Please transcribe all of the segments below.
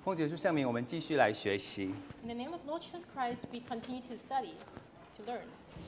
奉主耶稣圣名，我们继续来学习。 In the name of Lord Jesus Christ, we continue to study, to learn.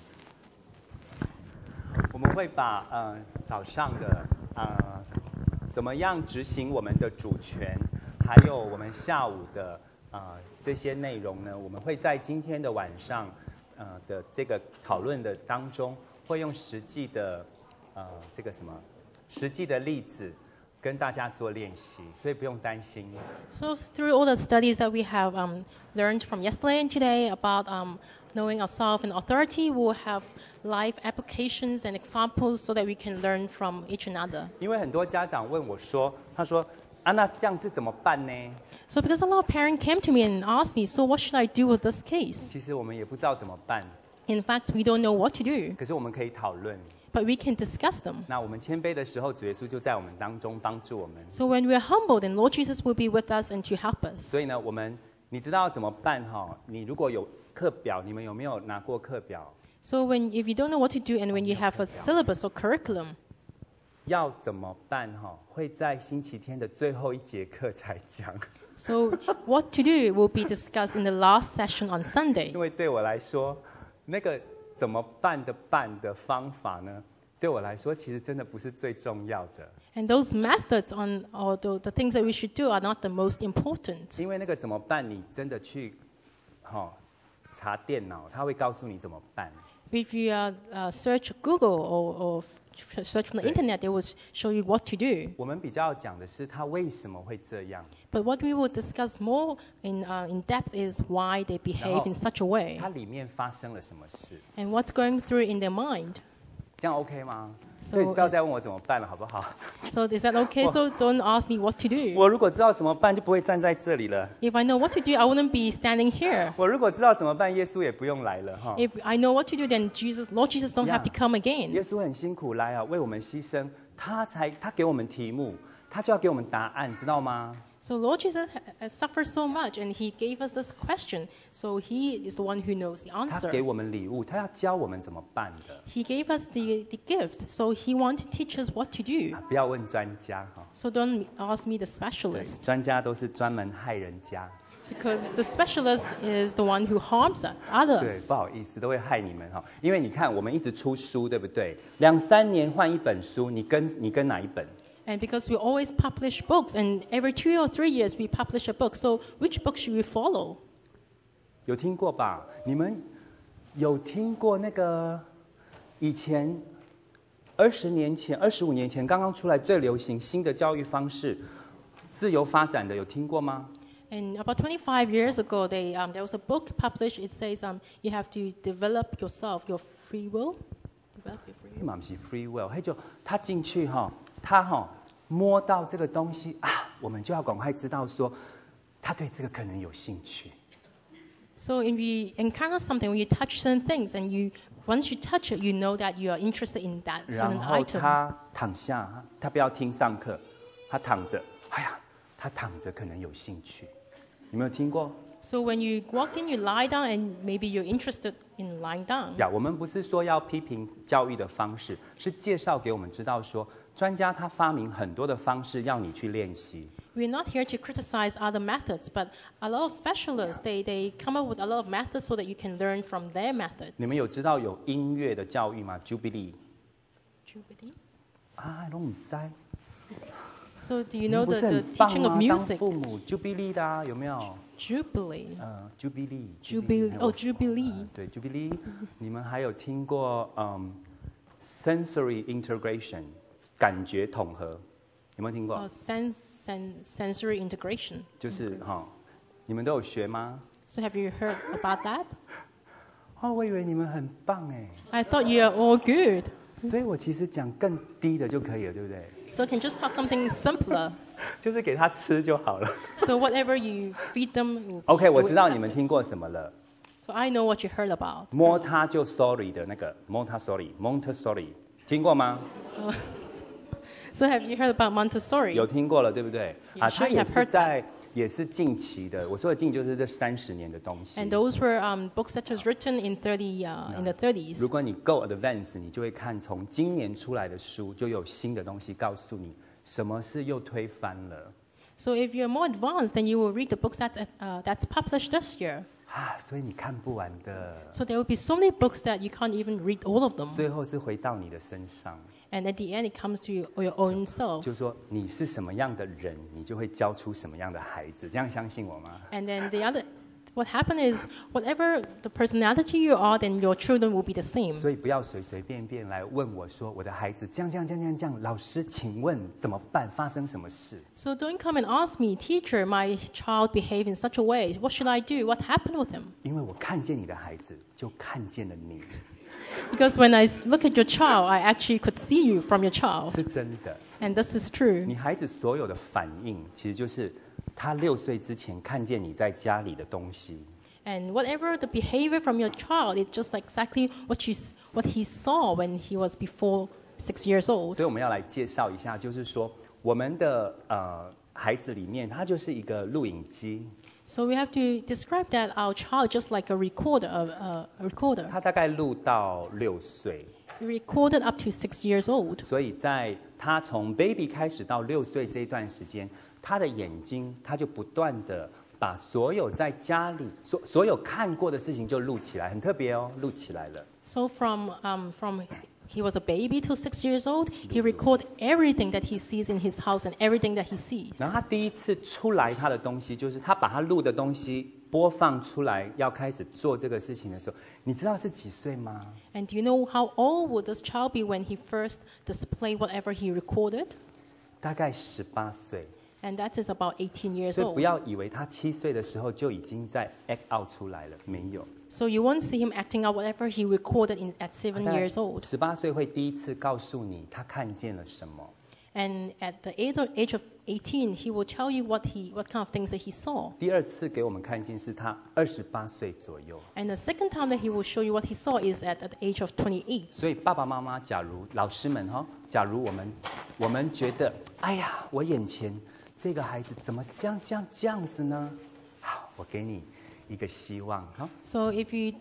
我们会把早上的怎么样执行我们的主权，还有我们下午的这些内容呢，我们会在今天的晚上的这个讨论的当中，会用实际的实际的例子跟大家做练习，所以不用担心。 So through all the studies that we have learned from yesterday and today about knowing ourselves and authority, we will have live applications and examples so that we can learn from each another. 因为很多家长问我说，他说那这样是怎么办呢？ So because a lot of parents came to me and asked me, so what should I do with this case? 其实我们也不知道怎么办， In fact, we don't know what to do, 可是我们可以讨论。 but we can discuss them. 那我们谦卑的时候，主耶稣就在我们当中帮助我们。 So when we are humble, then Lord Jesus will be with us and to help us. 所以呢，你知道怎么办哈？你如果有课表，你们有没有拿过课表？ So if you don't know what to do and when you have a syllabus or curriculum, 要怎么办哈？会在星期天的最后一节课才讲。 so what to do will be discussed in the last session on Sunday. 因为对我来说，那个怎么办的方法呢？对我来说，其实真的不是最重要的。 And those methods or the things that we should do are not the most important. 因为那个怎么办，你真的去查电脑，他会告诉你怎么办。 If you search Google or search from the internet, they will show you what to do. 我们比较讲的是他为什么会这样。 But what we will discuss more in depth is why they behave in such a way 它里面发生了什么事？ and what's going through in their mind. 这样 OK 吗？ So 所以不要再问我怎么办了，好不好？ So is that okay? So don't ask me what to do. 我如果知道怎么办，就不会站在这里了。 If I know what to do, I wouldn't be standing here. 我如果知道怎么办，耶稣也不用来了哈。 If I know what to do, then Lord Jesus don't have to come 耶 again. 稣很辛苦来为我们牺牲，他给我们题目，他就要给我们答案，知道吗？ So Lord Jesus suffered so much, and He gave us this question. So He is the one who knows the 他 answer. 给我们礼物，他要教我们怎么办的。 He gave us the gift, so He wants to teach us what to do. 不要问专家哈， So don't ask me the 对， specialist, 专家都是专门害人家。 because the specialist is the one who harms 对， others. 不好意思，都会害你们哈。因为你看，我们一直出书，对不对？2-3年换一本书，你跟哪一本？ And because we always publish books, and every 2 or 3 years we publish a book, so which book should we follow? 有听过吧？你们有听过那个以前20年前、25年前刚刚出来最流行新的教育方式，自由发展的，有听过吗？ And about 25 years ago, there was a book published. It says you have to develop yourself, your free will. Develop your free will. 那不是 free will，他就他进去他摸到这个东西我们就要赶快知道说他对这个可能有兴趣。 So if we encounter something, when you touch certain things, and once you touch it, you know that you are interested in that 然 certain 后 item. 他躺下，他不要听上课，他躺着，他躺着可能有兴趣，有没有听过？ So when you walk in, you lie down, and maybe you're interested in lying down. 我们不是说要批评教育的方式，是介绍给我们知道说，专家他发明很多的方式要你去练习。 We're not here to criticize other methods, but a lot of specialists, they come up with a lot of methods so that you can learn from their methods. 你们有知道有音乐的教育吗 ？Jubilee Jubilee? 都不知。 So do you 你 know 们不 the, 是 the 很棒 teaching of 吗？当 music? 父母 Jubilee 的有没有？ Jubilee. Jubilee。 Jubilee. 对 Jubilee，你们还有听过sensory integration 感觉统合，有没有听过？ Sensory integration. 就是你们都有学吗？ So have you heard about that? 我以为你们很棒哎， I thought you are all good. 所以我其实讲更低的就可以了，对不对？ So I can just talk something simpler. 就是给他吃就好了。 So whatever you feed them will be, OK， 我 they will 知道你 accept 们 it. 听过什么了。 So I know what you heard about. 摸他就 sorry 的那个 Montessori， 听过吗？ So have you heard about Montessori? 有听过了，对不对？ Yeah, 它 sure you 也 have 是 heard 也是近期的。我说的近就是这30年的东西。 And those were books that was written in in the 30s. 如果你够 advanced， 你就会看从今年出来的书，就有新的东西告诉你什么是又推翻了。 So if you're more advanced, then you will read the books that's published this year. 所以你看不完的， So there will be so many books that you can't even read all of them. 最后是回到你的身上， And at the end, it comes to your own self. 就是说你是什么样的人，你就会教出什么样的孩子。这样相信我吗？ And then what happened is, whatever the personality you are, then your children will be the same. 所以不要随随便便来问我说，我的孩子这样，老师，请问怎么办？发生什么事？ So don't come and ask me, teacher, my child behaved in such a way. What should I do? What happened with him? 因为我看见你的孩子，就看见了你， Because when I look at your child, I actually could see you from your child. 是真的。 And this is true. 你孩子所有的反应，其实就是他6岁之前看见你在家里的东西。 And whatever the behavior from your child, it's just exactly what he saw when he was before 6 years old. 所以我们要来介绍一下，就是说我们的孩子里面，他就是一个录影机， So we have to describe that our child just like a recorder. 他大概录到6岁， He recorded up to 6 years old. 所以在他从 baby 开始到6岁这一段时间，他的眼睛他就不断的把所有在家里所有看过的事情就录起来，很特别哦，录起来了。 So from he was a baby till 6 years old, he recorded everything that he sees in his house and everything that he sees. 然后他第一次出来他的东西，就是他把他录的东西播放出来，要开始做这个事情的时候，你知道是几岁吗？ And do you know how old would this child be when he first displayed whatever he recorded? 大概18岁。 And that is about 18 years 所以不 old. 要以为他7岁的时候就已经在 act out 出来了，没有。 So you won't see him acting out whatever he recorded at 7 years old. 18岁会第一次告诉你他看见了什么。 And at the age of 18, he will tell you what kind of things that he saw. 第二次给我们看见是他28岁左右。 And the second time that he will show you what he saw is at the age of 28. 所以爸爸妈妈，假如老师们假如我们觉得，哎呀，我眼前这个孩子怎么这样子呢？好，我给你一个希望哈。 So if you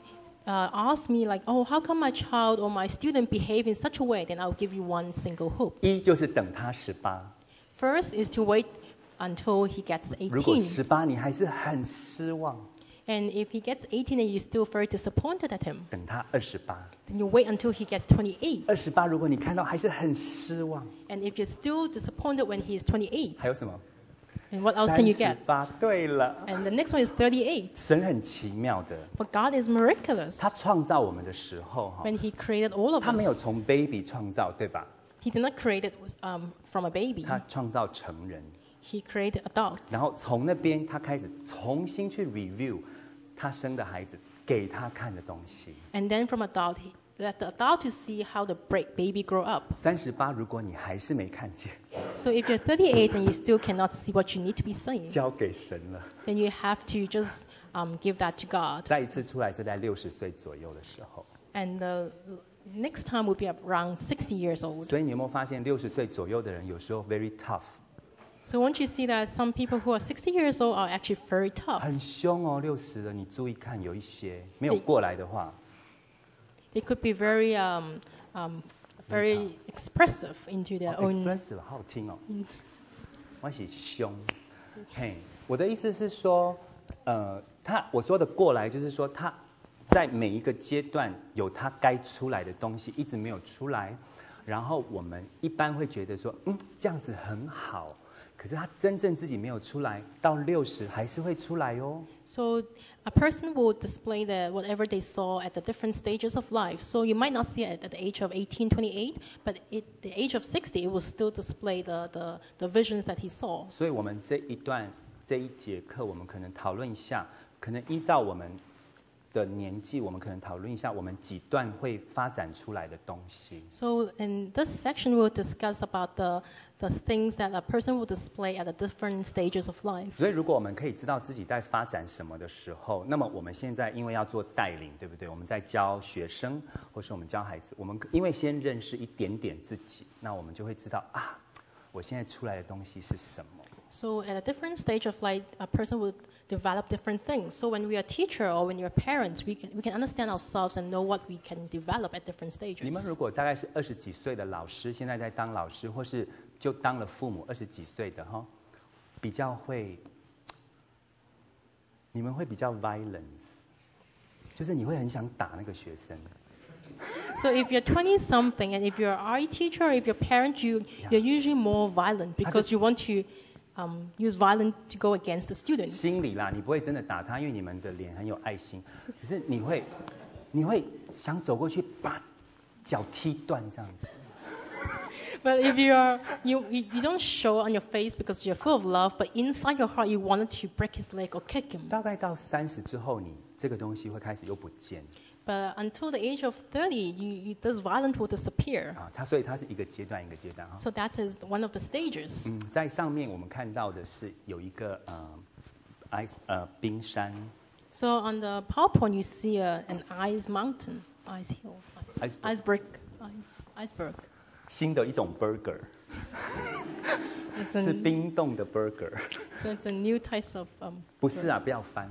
ask me like, oh, how come my child or my student behave in such a way, then I'll give you one single hope. 一就是等他18， First is to wait until he gets 如果 18. 18你还是很失望， And if he gets 18 and you're still very disappointed at him, 等他28。 then you wait until he gets 28. 28，如果你看到还是很失望， And if you're still disappointed when he is 28, 还有什么？ and what else can you get? 38，对了， And the next one is 38. 神很奇妙的， For God is miraculous. 他创造我们的时候 When he created all of 他没有 us, 从 baby 创造，对吧？ he did not create it from a baby. 他创造成人， He created adults. 然后从那边他开始重新去 review 他生的孩子给他看的东西。 And then from adult, let the adult to see how the baby grow up. 38，如果你还是没看见， So if you're 38 and you still cannot see what you need to be seeing, 交给神了。 then you have to just give that to God. 再一次出来是在60岁左右的时候， And the next time will be around 60 years old. 所以你有没有发现60岁左右的人有时候 very tough， So won't you see that some people who are 60 years old are actually very tough? 很凶哦。60了，你注意看，有一些没有过来的话， They could be very very expressive into their own. expressive 好好听哦。我是凶，嘿，我的意思是说，我说的过来就是说他在每一个阶段有他该出来的东西，一直没有出来，然后我们一般会觉得说，这样子很好。可是他真正自己没有出来，到60还是会出来哦。 So a person will display whatever they saw at the different stages of life. So you might not see it at the age of 18, 28, but at the age of 60, it will still display the visions that he saw. 所以我们这一节课，我们可能讨论一下，可能依照我们的年纪，我们可能讨论一下我们几段会发展出来的东西。 So in this section, we'll discuss about the things that a person will display at the different stages of life. 所以，如果我们可以知道自己在发展什么的时候，那么我们现在因为要做带领，对不对？我们在教学生，或是我们教孩子，我们因为先认识一点点自己，那我们就会知道啊，我现在出来的东西是什么。 So at a different stage of life, a person will develop different things. So when we are a teacher or when you're parents, we can understand ourselves and know what we can develop at different 你们 stages. 如果大概是20几岁的老师，现在在当老师，或是就当了父母20几岁的哈， 比较会，你们会比较 violence， 就是你会很想打那个学生。 So if you're 20-something and if you're an art teacher or if you're a parent, you're usually more violent because you want to use violence to go against the students. 心里啦，你不会真的打他，因为你们的脸很有爱心。可是你会想走过去把脚踢断这样子。 But if you don't show on your face because you're full of love, but inside your heart you wanted to break his leg or kick him. 大概到30之后，你这个东西会开始又不见。 But until the age of 30, this violence will disappear. 所以它是一个阶段一个阶段。 So that is one of the stages. 在上面我们看到的是有一个冰山。 So on the PowerPoint you see an ice mountain, ice hill, iceberg. 新的一种 burger， 是冰冻的 burger。 So it's a new type of 不是啊，不要翻。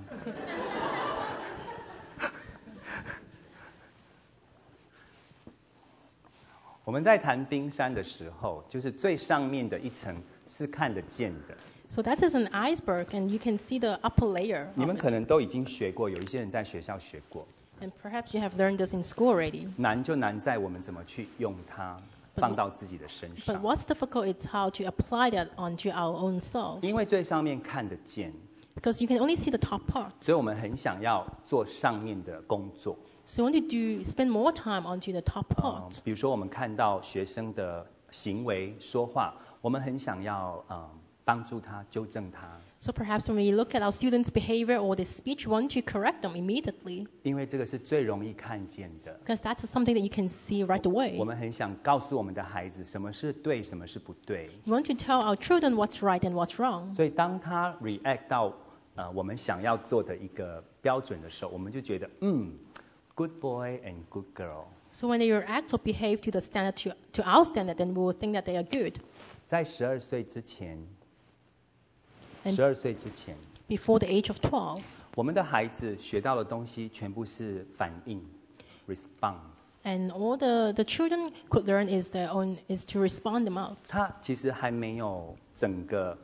我们在谈冰山的时候，就是最上面的一层是看得见的。 So that is an iceberg, and you can see the upper layer. 你们可能都已经学过，有一些人在学校学过。 And perhaps you have learned this in school already. 难就难在我们怎么去用它，放到自己的身上。 But what's difficult is how to apply that onto our own self. 因为最上面看得见。 Because you can only see the top part. 所以我们很想要做上面的工作。 So we want to spend more time onto the top part. 比如说我们看到学生的行为说话，我们很想要帮助他纠正他。 So perhaps when we look at our students' behavior or their speech, we want to correct them immediately. 因为这个是最容易看见的。 Because that's something that you can see right away. 我们很想告诉我们的孩子什么是对，什么是不对。 We want to tell our children what's right and what's wrong. 所以当他 react 到我们想要做的一个标准的时候，我们就觉得good boy and good girl. So when they react or behave to the standard to our standard, then we will think that they are good. 在12岁之前 And ，12岁之前， before the age of 12, 我们的孩子学到的东西全部是反应 response。 and all the children could learn is to respond them out. 他其实还没有整个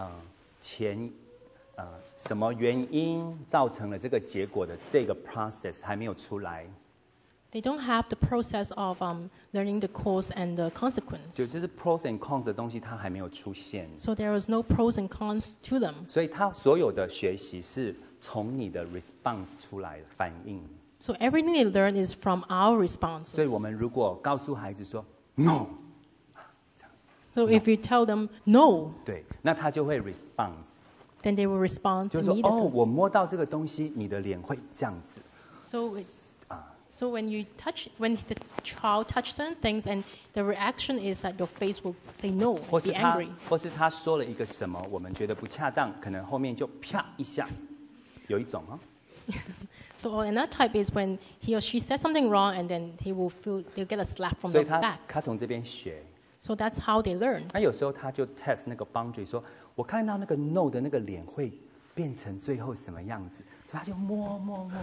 什么原因造成了这个结果的这个 process 还没有出来。 They don't have the process of learning the cause and the consequence. 就是 pros and cons 的东西，它还没有出现。 So there is no pros and cons to them. 所以他所有的学习是从你的 response 出来的反应。 So everything they learn is from our responses. 所以我们如果告诉孩子说 no， So if you tell them no, 对，那他就会 response， then they will respond 就是说 immediately. 我摸到这个东西，你的脸会这样子。 So when the child touch certain things, and the reaction is that your face will say no 或 and 是 be 他 angry. 或是他说了一个什么，我们觉得不恰当，可能后面就啪一下，有一种 So another type is when he or she says something wrong, and then they'll get a slap from 所以 the back. 他从这边学。 So that's how they learn. 那有时候他就 test 那个 boundary， 说我看到那个 no 的那个脸会变成最后什么样子，所以他就摸。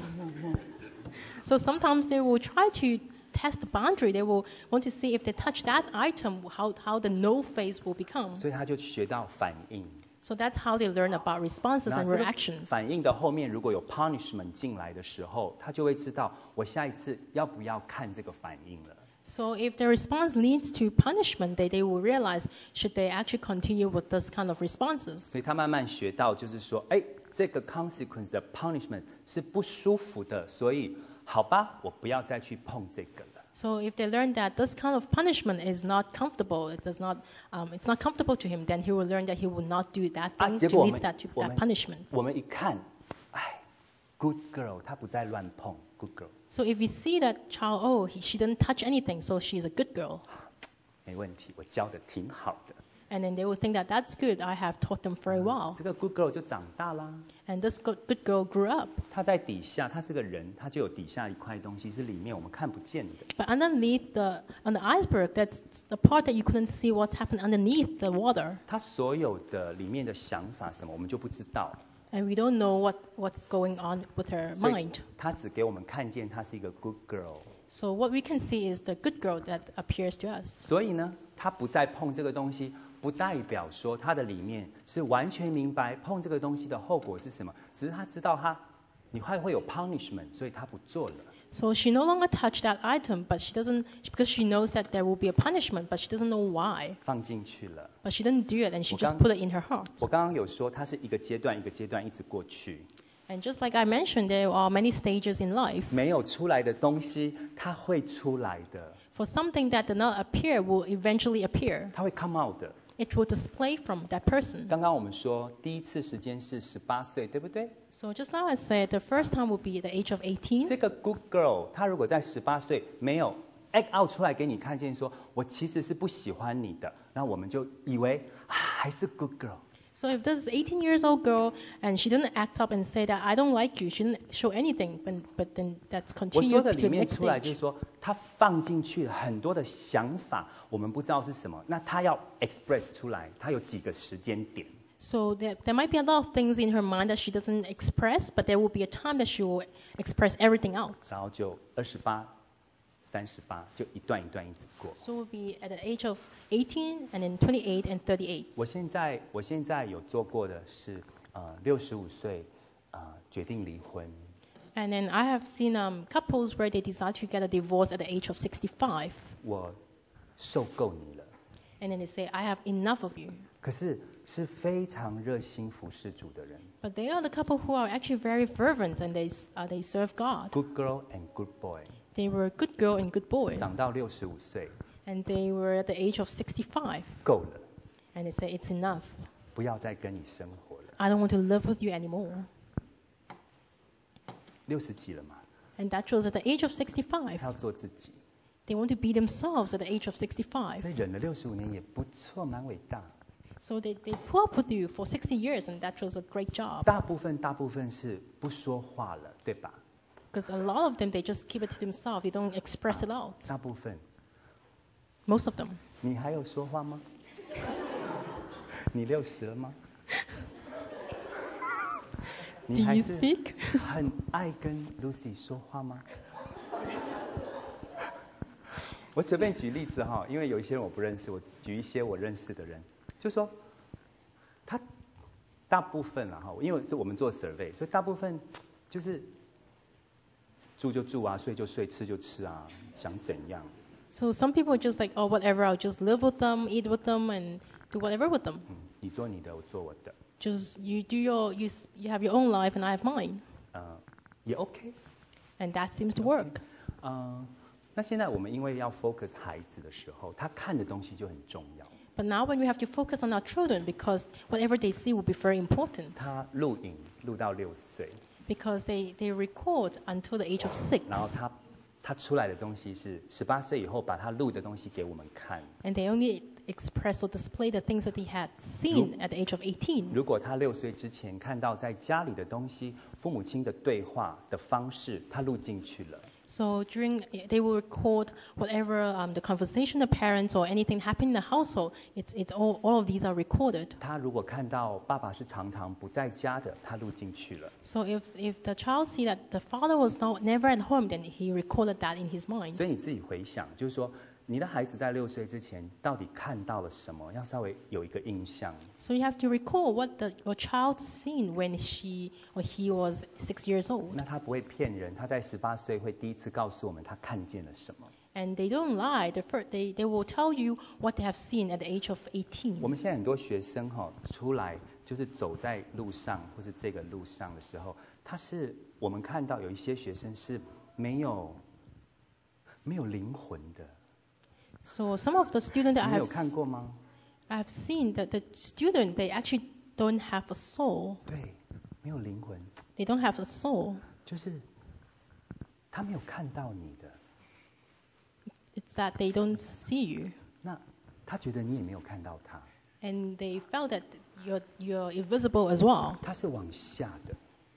So sometimes they will try to test the boundary. They will want to see if they touch that item, how the no face will become. 所以他就学到反应。 So that's how they learn about responses 那 and 这个 reactions. 反应的后面如果有 punishment 进来的时候，他就会知道我下一次要不要看这个反应了。 So if the response leads to punishment, they will realize should they actually continue with this kind of responses. 所以他慢慢学到，就是说，这个 consequence 的 punishment 是不舒服的，所以好吧，我不要再去碰这个了。 So if they learn that this kind of punishment is not comfortable, it's not comfortable to him, then he will learn that he will not do that thing 结 to 果 lead that punishment. 我们一看，good girl， 她不再乱碰 ，good girl。 So if we see that child, she didn't touch anything, so she's a good girl. 没问题，我教的挺好的。 And then they will think that that's good. I have taught them very well. 这个 good girl 就长大啦。 And this good girl grew up. 她在底下，她是个人，她就有底下一块东西是里面我们看不见的。 But underneath on the iceberg, that's the part that you couldn't see what's happened underneath the water. 她所有的里面的想法什么，我们就不知道。 And we don't know what's going on with her 所以 mind. 她只给我们看见她是一个 good girl。 So what we can see is the good girl that appears to us. 所以呢，她不再碰这个东西， 不代表说他的里面是完全明白碰这个东西的后果是什么，只是他知道你会有 punishment， 所以他不做了。 So she no longer touched that item, but she doesn't, because she knows that there will be a punishment, but she doesn't know why. 放进去了。 But she didn't do it, and she just put it in her heart. 我刚刚有说，它是一个阶段一个阶段一直过去， And just like I mentioned, there are many stages in life. 没有出来的东西，它会出来的， For something that did not appear will eventually appear. 它会 come out 的。 It will display from that person. 刚刚我们说第一次时间是18岁，对不对？ So just now I said the first time will be the age of 18. 这个 good girl，她如果在18岁没有 act out 出来给你看见说，我其实是不喜欢你的，那我们就以为还是 good girl。 So if this 18 years old girl and she didn't act up and say that I don't like you, she didn't show anything, but then that's 我说 continued 的 to 里 the 面 next 出来就是 stage. 说，她放进去了很多的想法，我们不知道是什么，那她要 express 出来，她有几个时间点。 So there might be a lot of things in her mind that she doesn't express, but there will be a time that she will express everything out. 然后就28、38，就一段一段一直过。 So we'll be at the age of 18 and then 28 and 38. 我现在有做过的是，65岁决定离婚， And then I have seen couples where they decide to get a divorce at the age of 65. 我受够你了。 And then they say, I have enough of you. 可是非常热心服侍主的人 But they are the couple who are actually very fervent and they serve God. ，good girl and good boy， They were a good girl and good boy. 长到65岁 And they were at the age of 65. 够了， And they say, it's enough. 不要再跟你生活了。 I don't want to live with you anymore. 60几了嘛， And that was at the age of 65. 他要做自己， They want to be themselves at the age of 65. 所以忍了65年也不错，蛮伟大。 So they put up with you for 60 years, and that was a great job. 大部分是不说话了，对吧？ Because a lot of them, they just keep it to themselves. They don't express it out. 大部分， Most of them. 你还有说话吗？你60了吗？ Do 你还 you 是 speak? 很爱跟 Lucy 说话吗？我随便举例子哈，因为有一些人我不认识，我举一些我认识的人，就说他大部分啦哈，因为是我们做 survey， 所以大部分就是住就住啊，睡就睡，吃就吃啊，想怎样？ So some people are just like, oh, whatever, I'll just live with them, eat with them, and do whatever with them. 你做你的，我做我的， Just you do you have your own life, and I have mine. 也 OK。 And that seems to work. 那现在我们因为要 focus 孩子的时候，他看的东西就很重要。 But now when we have to focus on our children, because whatever they see will be very important. 他录影录到6岁， Because they record until the age of 6. 然后他出来的东西是18岁以后把他录的东西给我们看。 And they only express or display the things that they had seen at the age of 18. 如果他6岁之前看到在家里的东西，父母亲的对话的方式，他录进去了。 So they will record whatever the conversation the parents or anything happened in the household. It's all of these are recorded. 他如果看到爸爸是常常不在家的，他录进去了。 So if the child see that the father was never at home, then he recorded that in his mind. 所以你自己回想，就是说，你的孩子在6岁之前到底看到了什么？要稍微有一个印象。 So you have to recall what your child seen when she or he was 6 years old. 那他不会骗人，他在18岁会第一次告诉我们他看见了什么。 And they don't lie. They will tell you what they have seen at the age of 18. 我们现在很多学生出来就是走在路上或是这个路上的时候，我们看到有一些学生是没有灵魂的。 So some of the students that 你有看过吗？ I have seen that the student, they actually don't have a soul. 对，没有灵魂， They don't have a soul. 就是他没有看到你的， It's that they don't see you. 那他觉得你也没有看到他， And they felt that you're invisible as well. 他是往下的，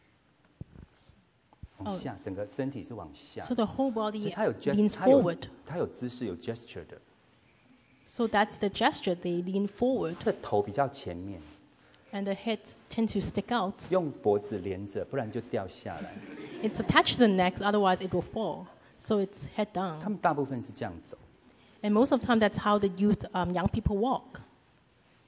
往下，整个身体是往下 So the whole 所以 body 他有 leans gesture， forward. 他有姿势有 gesture 的， So that's the gesture. They lean forward. 他的头比较前面， And the heads tend to stick out. 用脖子连着，不然就掉下来。 It's attached to the neck, otherwise it will fall. So it's head 他 down. 们大部分是这样走， And most of the time, that's how the young people walk.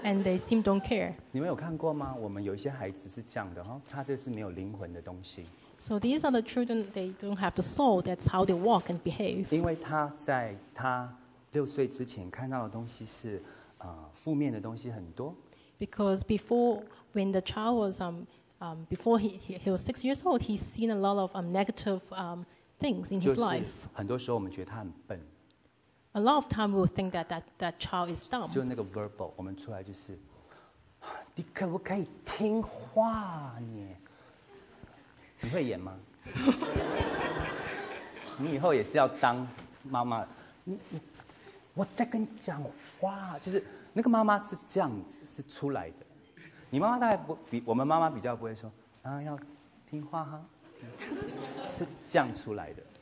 and they seem don't care. 你们有看过吗？我们有一些孩子是这样的哈，他这是没有灵魂的东西， So these are the children, they don't have the soul. That's how they walk and behave. 因为他在他6岁之前看到的东西是负面的东西很多， Because before, when the child was, before he was 6 years old, he's seen a lot of negative things in 就 his 是 life. 很多时候我们觉得他很笨， A lot of time we will think that child is dumb. 就那个 verbal， 我们出来就是，你可不可以听话你？你会演吗？你以后也是要当妈妈，我在跟你讲话，就是那个妈妈是这样子，是出来的。你妈妈大概不比我们妈妈比较不会说啊，要听话哈，是这样出来的。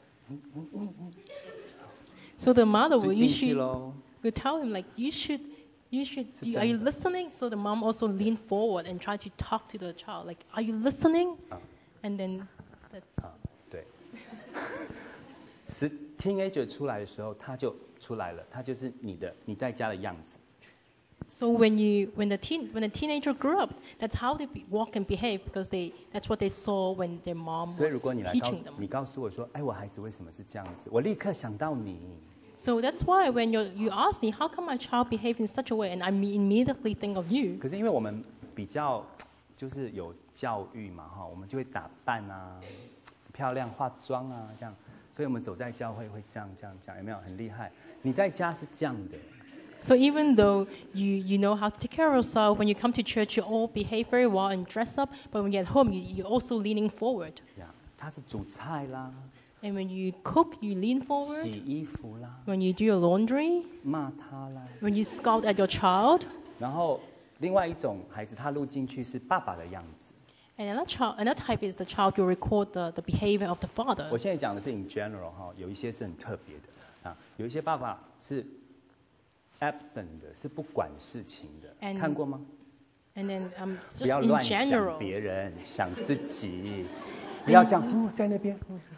So the mother 就 will 进去 usually 喽。 will tell him like, you should, are you listening? So the mom also lean forward and try to talk to the child, like, are you listening? And then, 对，teenager 出来的时候，他就出来了，他就是你在家的样子。 so when the teenager grew up, that's how they walk and behave because that's what they saw when their mom 所以如 was 果你 teaching them. 告诉我说，哎，我孩子为什么是这样子？我立刻想到你。 So that's why when you ask me, how come my child behave in such a way, and I immediately think of you. 可是因为我们比较就是有教育嘛，哈，我们就会打扮啊，漂亮化妆啊，这样，所以我们走在教会会这样，有没有很厉害？你在家是这样的。 So even though you know how to take care of yourself, when you come to church, you all behave very well and dress up. But when you're at home, you're also leaning forward. 他是煮菜啦， And when you cook, you lean forward. 洗衣服啦， When you do your laundry, 骂他啦。 when you scold at your child. 然后另外一种孩子，他录进去是爸爸的样子。 And another type is the child you record the behavior of the 我 father. 现在讲的是 in general 哈，有一些是很特别的啊，有一些爸爸是 absent 的，是不管事情的， And 看过吗？ And then 不 just 要 in 乱想 general. 别人，想自己，不要这样，在那边。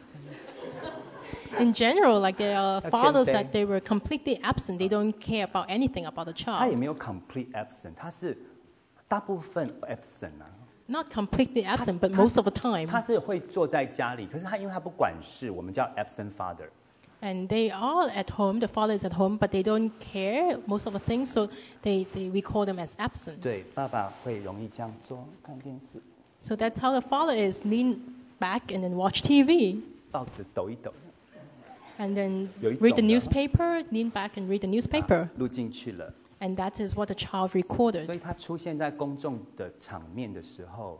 In general, like there are 要谦卑。 fathers that they were completely absent. They don't care about anything about the 他也 child. 没有 complete absent，他是大部分 absent 啊。 Not completely absent, but most of the time. 他是会坐在家里，可是因为他不管事，我们叫 absent father。 And they are at home, the father is at home, but they don't care most of the things, so we call them as absent. 对，爸爸会容易这样做，看电视， So that's how the father is, lean back and then watch TV. 报纸抖一抖， And then 有一 read the 种的。 newspaper, lean back and read the newspaper. 录进去了。 And that is what the child 所 recorded. 以他出现在公众的场面的时候，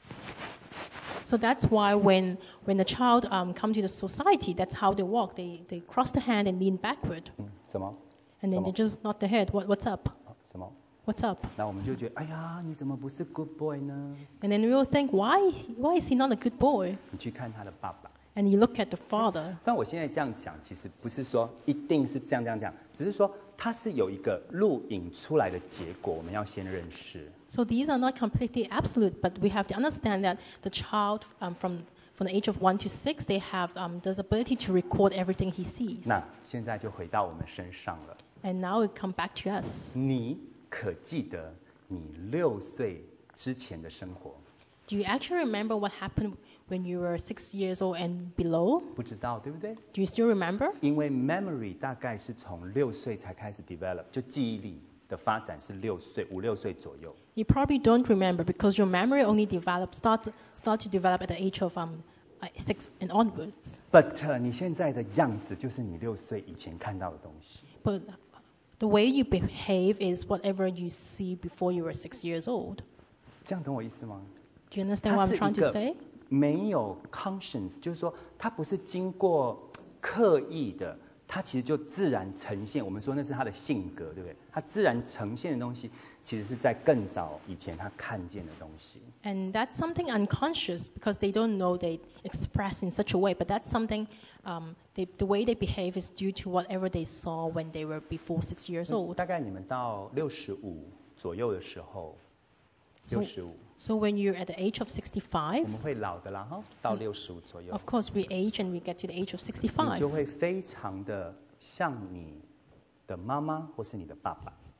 So that's why when the child come to the society, that's how they walk. They cross the hand and lean backward. 什么 And then they just nod the head. What's up? 什么？ What's up? 那我们就觉得，哎呀，你怎么不是 good boy 呢？ And then we will think, why is he not a good boy? 你去看他的爸爸。 And you look at the father. 但我现在这样讲，其实不是说一定是这样讲，只是说它是有一个录影出来的结果，我们要先认识。 So these are not completely absolute, but we have to understand that the child from the age of 1 to 6, they have this ability to record everything he sees. 那现在就回到我们身上了。 And now it come back to us. 你可记得你6岁之前的生活？ Do you actually remember what happened when you were 6 years old and below? 不知道，对不对？ Do you still remember? 因为 memory 大概是从6岁才开始 develop， 就记忆力的发展是5、6岁左右。 You probably don't remember because your memory only start to develop at the age of 6 and onwards. But 你现在的样子就是你6岁以前看到的东西。 But the way you behave is whatever you see before you were 6 years old. 这样懂我意思吗？ Do you understand what I'm trying to say? 没有 conscience， 就是说它不是经过刻意的，它其实就自然呈现。我们说那是他的性格，对不对？他自然呈现的东西，其实是在更早以前他看见的东西。 And that's something unconscious because they don't know they express in such a way. But that's something, the way they behave is due to whatever they saw when they were before 6 years old. 大概你们到65左右的时候，65， So when you're at the age of 我 65, 们会老的啦哈，到65左右， of course we age and we get to the age of 你就 65. 会非常的像你的妈妈或是你的爸爸。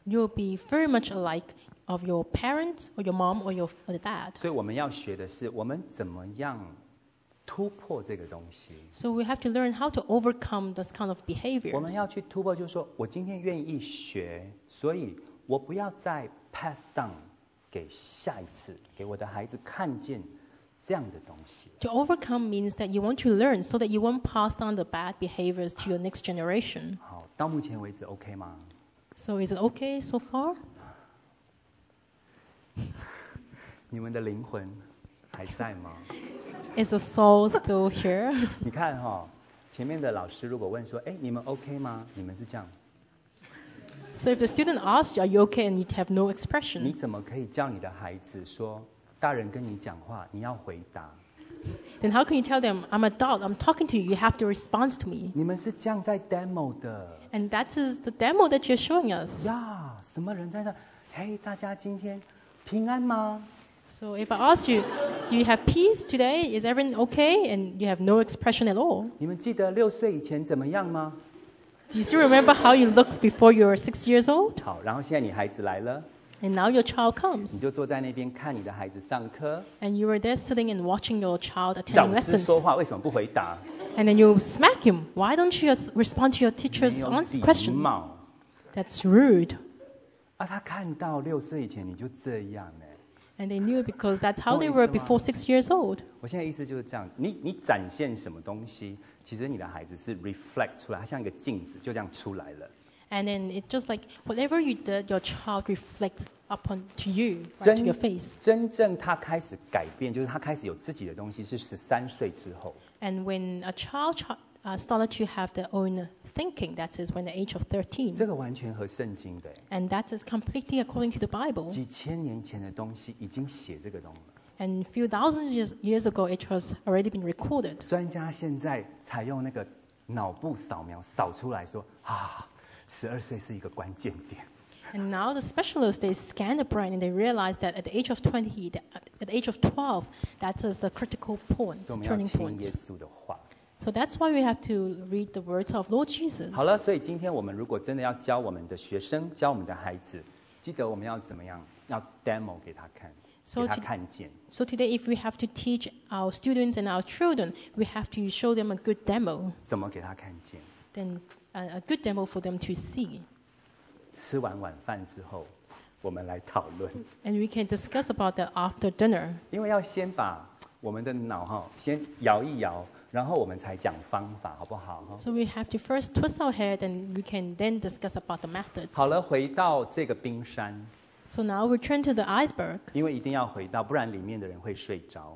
you'll be very much alike of your parent or your mom or the dad. 所以我们要学的是，我们怎么样突破这个东西。 So we have to learn how to overcome this kind of 我 behaviors. 们要去突破，就是说我今天愿意学，所以我不要再 pass down 给下一次，给我的孩子看见这样的东西。 To overcome means that you want to learn so that you won't pass down the bad behaviors to your next generation. 好，到目前为止 OK 吗？ So is it okay so far? 你们的灵魂还在吗？ Is the soul still here? 你看哈、前面的老师如果问说，哎，你们 OK 吗？你们是这样， So if the student asks you, are you okay, and you have no 你 expression, 怎么可以叫你的孩子说，大人跟你讲话，你要回答？ then how can you tell them, I'm adult, I'm talking to you, you have to respond to me? 你们是这样在 demo 的 And that is the demo that you're showing us. 呀？什么人在那？嘿，大家今天平安吗？ So if I ask you, do you have peace today? Is everything okay? And you have no expression at all. 你们记得6岁以前怎么样吗？ Do you still remember how you looked before you were 6 years old? 好，然后现在你孩子来了， And now your child 你 comes. 就坐在那边看你的孩子上课。 And you were there sitting and watching your child 老 attending 师 lessons. 说话为什么不回答？ And then you smack him. Why don't you respond to your 没 teacher's 有 answer 礼 questions? 貌 That's rude. 啊！他看到6岁以前你就这样哎。 And they knew because that's how they 懂我意思吗？ were before 6 years old. 我现在意思就是这样，你展现什么东西，其实你的孩子是 reflect 出来，他像一个镜子，就这样出来了。 And then it just like whatever you did, your child reflects upon to you, right, to your face. 真正他开始改变，就是他开始有自己的东西，是13岁之后。 And when a child started to have their own thinking, that is when the age of 13. 这个完全合圣经的， And that is completely according to the Bible. 几千年前的东西已经写这个东西了。 And a few thousand years ago, it has already been recorded. 专家现在采用那个脑部扫描扫出来说啊，12岁是一个关键点。 And now the specialists, they scan the brain and they realize that at the age of 20, at the age of 12, that is the critical point, 所以我们要 turning 听耶 point. 稣的话。 So that's why we have to read the words of Lord Jesus. 好了，所以今天我们如果真的要教我们的学生、教我们的孩子，记得我们要怎么样？要 demo 给他看， So 给他 to- 看见。 So today, if we have to teach our students and our children, we have to show them a good demo. 怎么给他看见？ Then a good demo for them to see. 吃完晚饭之后，我们来讨论， And we can discuss about that after dinner. 因为要先把我们的脑先摇一摇，然后我们才讲方法，好不好？ So we have to first twist our head and we can then discuss about the methods. 好了，回到这个冰山， So now we turn to the iceberg. 因为一定要回到，不然里面的人会睡着。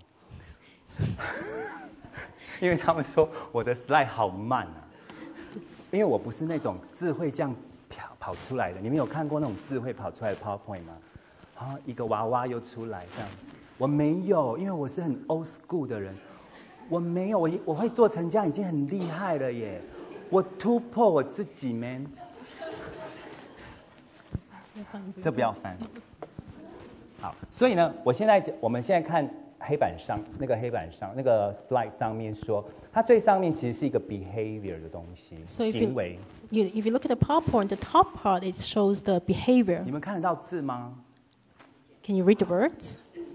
因为他们说我的 slide 好慢啊，因为我不是那种字会这样跑出来的。你们有看过那种字会跑出来的 PowerPoint 吗？啊，一个娃娃又出来这样子，我没有，因为我是很 old school 的人，我没有，我会做成这样已经很厉害了耶，我突破我自己 man。这不要翻。好，所以呢，我们现在看黑板上那个 slide 上面说，它最上面其实是一个 behavior 的东西， So if 行为。 if you look at the PowerPoint, the top part, it shows the behavior. 你们看得到字吗？ Can you read the words?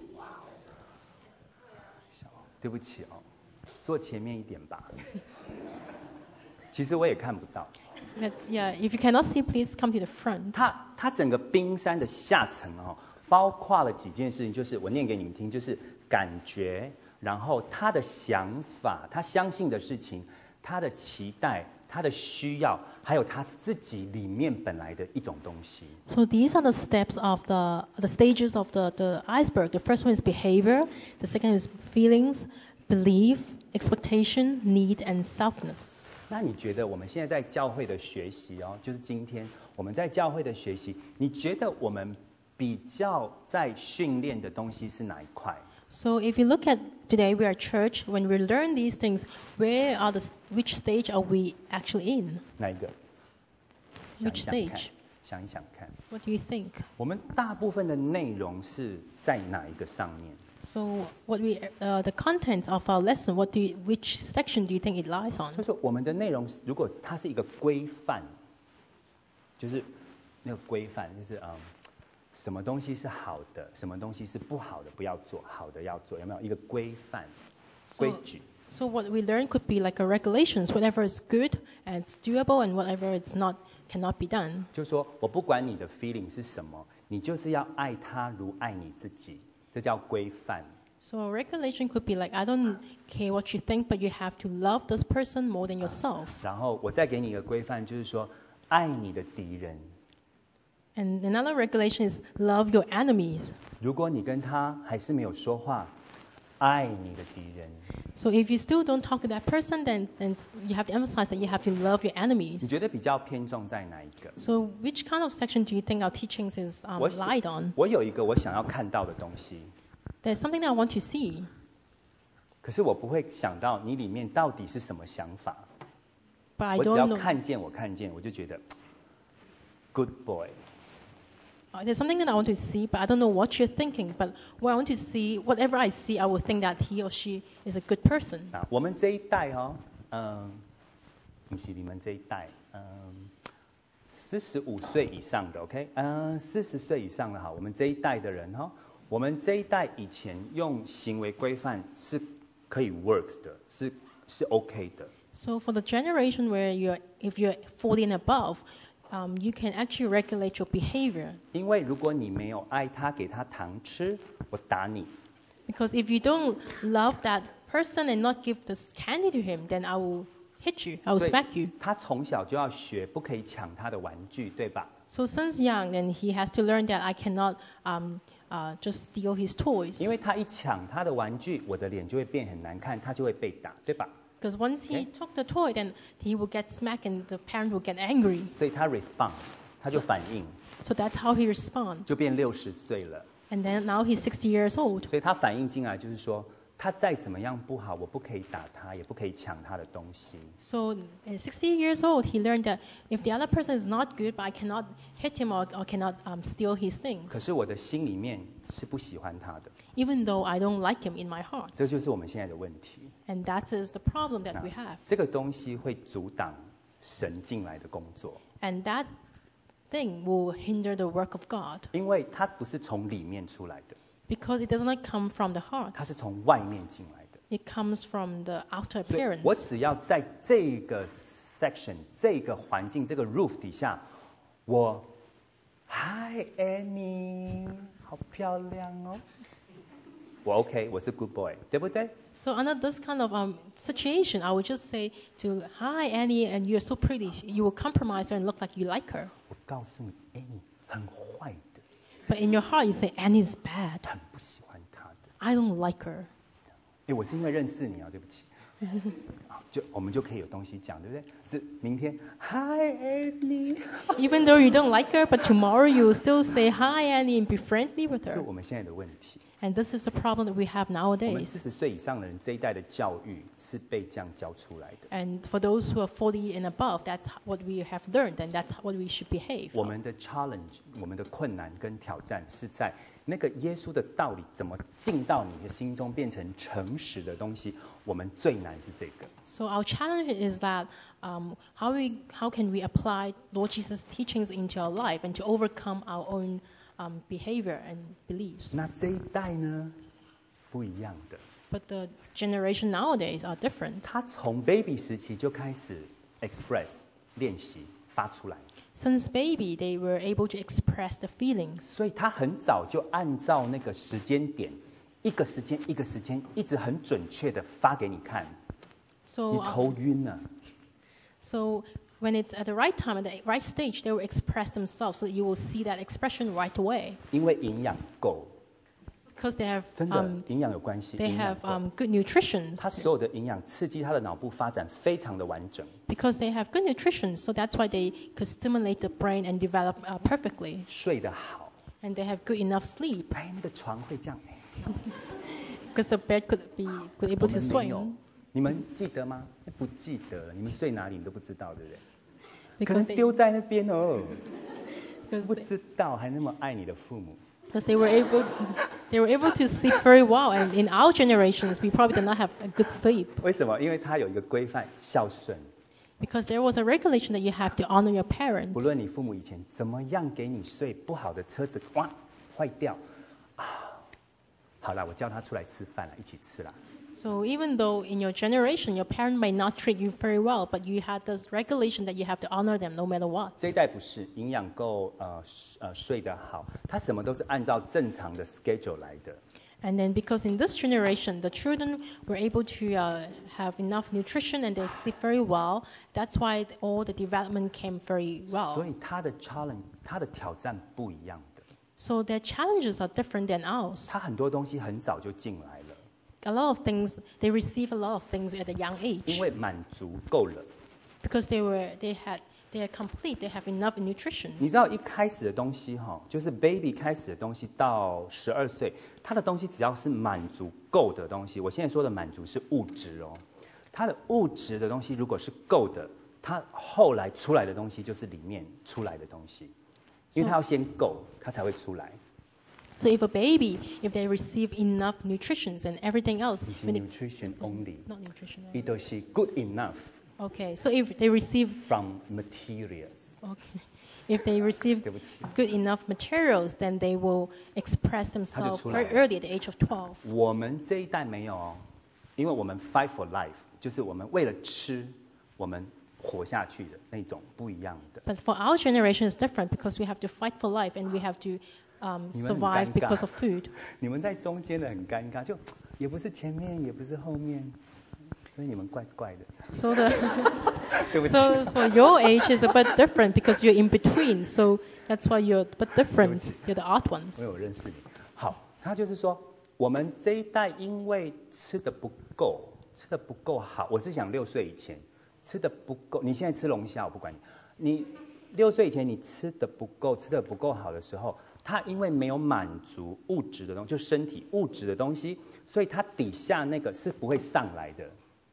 对不起哦，坐前面一点吧。其实我也看不到。 Yeah, if you cannot see, please come to the front. 它整个冰山的下层哦，包括了几件事情，就是我念给你们听，就是感觉，然后他的想法，他相信的事情，他的期待，他的需要，还有他自己里面本来的一种东西。 So these are the steps of the stages of the iceberg. The first one is behavior. The second is feelings, belief, expectation, need, and selfness. 那你觉得我们现在在教会的学习哦，就是今天我们在教会的学习，你觉得我们比较在训练的东西是哪一块？ So if you look at today, we are church. When we learn these things, which stage are we actually in? 哪一个？ Which 想一想看 stage? 想一想看， What do you think? 我们大部分的内容是在哪一个上面？ So the content of our lesson, which section do you think it lies on? 就是我们的内容，如果它是一个规范，就是那个规范，就是什么东西是好的，什么东西是不好的，不要做，好的要做，有没有一个规范、规矩？ So what we learn could be like a regulations, whatever is good and it's doable, and whatever it's not cannot be done. 就是说我不管你的 feeling 是什么，你就是要爱他如爱你自己，这叫规范。 So a regulation could be like, I don't care what you think, but you have to love this person more than yourself. 然后我再给你一个规范，就是说爱你的敌人。 And another regulation is love your enemies. 如果你跟他还是没有说话，爱你的敌人。 So if you still don't talk to that person, then you have to emphasize that you have to love your 你 enemies. 觉得比较偏重在哪一个？ So which kind of section do you think our teachings is 我想 lied on? 我有一个我想要看到的东西， There's something that I want to see, 可是我不会想到你里面到底是什么想法。 but I 我只要 don't know. 看见，我就觉得 good boy。 There's something that I want to see, but I don't know what you're thinking. But what I want to see, whatever I see, I will think that he or she is a good person. 那我们这一代不是你们这一代，45岁以上的 ，OK， 40岁以上的哈，我们这一代的人哈，我们这一代以前用行为规范是可以 works 的，是 OK 的。 So for the generation where if you're 40 and above, you can actually regulate your behavior. 因为如果你没有爱他，给他糖吃，我打你。 Because if you don't love that person and not give this candy to him, then I will hit you. I will 所以 smack you. 他从小就要学，不可以抢他的玩具，对吧？ So since young, then he has to learn that I cannot just steal his toys. 因为他一抢他的玩具，我的脸就会变很难看，他就会被打，对吧？ Because once he Okay. took the toy, then he will get smacked and the parent will get angry. 所以他 response， 他就反应， So that's how he responds. 就变60岁了。 And then now he's 60 years old. 所以他反应进来就是说，他再怎么样不好，我不可以打他，也不可以抢他的东西。 So at 60 years old, he learned that if the other person is not good, but I cannot hit him or cannot steal his 可 things, 是我的心里面是不喜欢他的， even though I don't like him in my heart. 这就是我们现在的问题。 And that is the problem that we have. 这个东西会阻挡神进来的工作， And that thing will hinder the work of God 因为它不是从里面出来的， because it does not come from the heart. 它是从外面进来的。 It comes from the outer 所以我 appearance. 只要在这个 section、这个环境、这个 roof 底下，我 Hi Annie， 好漂亮哦，我 OK， 我是 good boy， 对不对？ So under this kind of situation, I would just say to, hi, Annie, and you're so pretty. You will compromise her and look like you like her. 我告诉你 ，Annie 很坏的， But in your heart, you say, Annie's bad. 很不喜欢她的。 I don't like her. 我是因为认识你啊，对不起。我们就可以有东西讲，对不对？是明天 Hi Annie， Even though you don't like her, but tomorrow you will still say, hi, Annie, and be friendly with 是 her. 我们现在的问题。 And this is the problem that we have 我们 nowadays. 40岁以上的人这一代的教育是被这样教出来的。 And for those who are 40 and above, that's what we have learned, and that's what we should behave. 我们的 challenge， 我们的困难跟挑战是在那个耶稣的道理怎么进到你的心中，变成诚实的东西。我们最难是这个。 So our challenge is that how can we apply Lord Jesus' teachings into our life and to overcome our own behavior and beliefs. 那这一代呢，不一样的。 But the generation nowadays are different. 他从 baby 时期就开始 express 练习发出来， Since baby, they were able to express the feelings. 所以他很早就按照那个时间点，一个时间一个时间，一直很准确的发给你看。 So, 你头晕了， so when it's at the right time, at the right stage, they will express themselves, so you will see that expression right away. 因为营养够， Because they have 真的营养有关系。 they 营养 have 够 good nutrition. 它所有的营养刺激他的脑部发展非常的完整， Because they have good nutrition, so that's why they could stimulate the brain and develop perfectly. 睡得好。 And they have good enough sleep 哎，那个床会这样，哎 because the bed could be 我 able to 们没有 swing. 你们记得吗？不记得了，你们睡哪里你都不知道，对不对？可 Because 能 they, 丢在那边哦， because 不 they, 知道，还那么爱你的父母。 because they were able to sleep very well. And in our generations, we probably did not have a good sleep 为什么？因为他有一个规范，孝顺。 Because there was a regulation that you have to honor your 不 parents. 论你父母以前怎么样给你睡不好的车子，哇，坏掉啊，好了，我叫他出来吃饭了，一起吃啦。 So even though in your generation your parent may not treat you very well, but you had this regulation that you have to honor them no matter what. 这一代不是营养够，睡得好，他什么都是按照正常的 schedule 来的。 And then because in this generation the children were able to have enough nutrition and they sleep very well, that's why all the development came very 所 well. 以他的 challenge， 他的挑战不一样的。 So their challenges are different than ours. 他很多东西很早就进来了， A lot of things, they receive a lot of things at a young 因 age 为满足够了。 because they are complete, they have enough nutrition. 你知道一开始的东西哈，就是 baby 开始的东西到12岁，他的东西只要是满足够的东西，我现在说的满足是物质哦，他的物质的东西如果是够的，他后来出来的东西就是里面出来的东西，因为他要先够，他才会出来。 So if a baby, if they receive enough nutrition and everything else, 不是 when they- nutrition only， not nutrition. 伊都是 good enough Okay, so if they receive from materials。 okay, if they receive 对不起， good enough materials, then they will express themselves 出来 very 了。 early at the age of 12. 我们这一代没有哦，因为我们 fight for life，就是我们为了吃，我们活下去的那种不一样的。 But for our generation, it's different because we have to fight for life and we have to 你们很 survive 尴尬。 because of food. 你们在中间的很尴尬，就也不是前面，也不是后面，所以你们怪怪的。 So the 对不起， so for your age is a bit different because you're in between. So that's why you're a bit different. You're the odd 我 ones. 有认识你。好，他就是说，我们这一代因为吃的不够，吃的不够好。我是想6岁以前吃的不够，你现在吃龙虾我不管你，你6岁以前你吃的不够，吃的不够好的时候，他因为没有满足物质的东西，就身体物质的东西，所以他底下那个是不会上来的。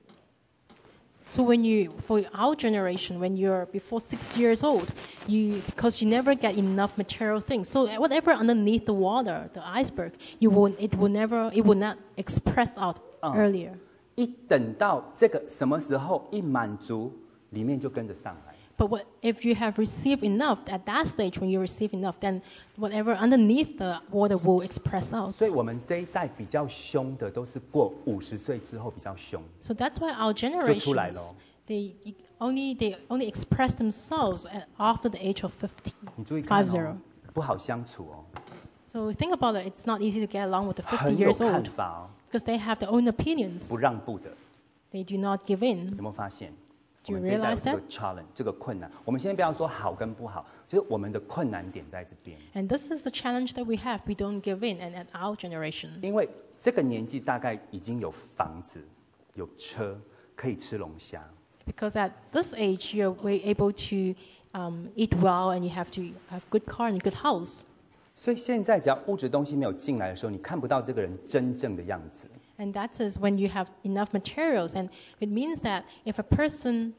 So for our generation, when you're before 6 years old, because you never get enough material things. So whatever underneath the water, the iceberg, it will not express out earlier. 一等到这个什么时候一满足，里面就跟着上来。 But if you have received enough at that stage, when you receive enough, then whatever underneath the water will express out. 所以我们这一代比较凶的，都是过50岁之后比较凶。 So that's why our 出来 generations 咯。 they only express themselves after the age of 50. 你注意看 50. 哦，不好相处哦， So think about it. It's not easy to get along with the 50 很有 years 看 old 法哦， because they have their own opinions. 不让步的， They do not give in. 有没有发现？ Do 我 you 们这一代有 realize 这个 challenge， 这个困难。我们先不要说好跟不好，就是我们的困难点在这边。 And this is the challenge that we have. We don't give in. And at our generation, 因为这个年纪大概已经有房子、有车，可以吃龙虾。 because at this age, you're able to eat well and you have to have good car and good house. 所以现在只要物质东西没有进来的时候，你看不到这个人真正的样子。 And that is when you have enough materials. And it means that if a person,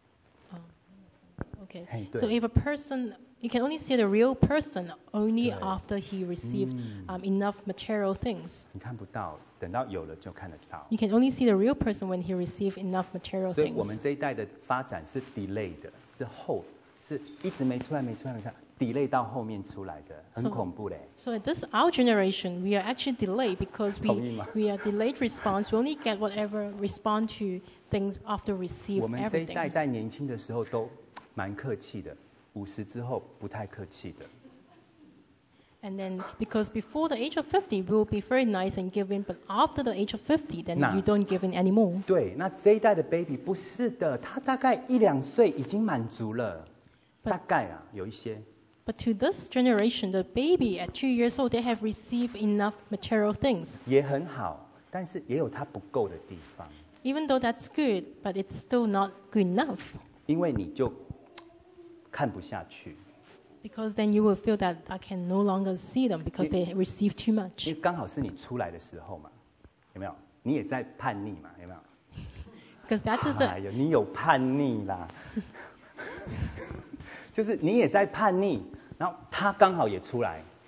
okay, Hey, so if a person, you can only see the real person only after he received enough material things. 你看不到，等到有了就看得到。 You can only see the real person when he received enough material 所以我们 things. 这一代的发展是 delay 的，是一直没出来，delay 到后面出来的，很恐怖嘞。 So at this our generation, we are actually delayed because 同意吗？ we are delayed response. We only get whatever respond to things after receive 我们这一代 everything. 在年轻的时候都蛮客气的，50之后不太客气的。 And then because before the age of 50, we will be very nice and give in, but after the age of 50, then 那 you don't give in anymore. 对，那这一代的 baby 不是的，他大概1、2岁已经满足了，大概啊有一些。 But to this generation, the baby at 2 years old, they have received enough material things. 也很好，但是也有他不够的地方， Even though that's good, but it's still not good enough. 因为你就看不下去， Because then you will feel that I can no longer see them because they receive too 因 much. 为刚好是你出来的时候嘛，有没有？你也在叛逆嘛，有没有？ Because that is the 哎呦，你有叛逆啦，就是你也在叛逆，然后他刚好也出来，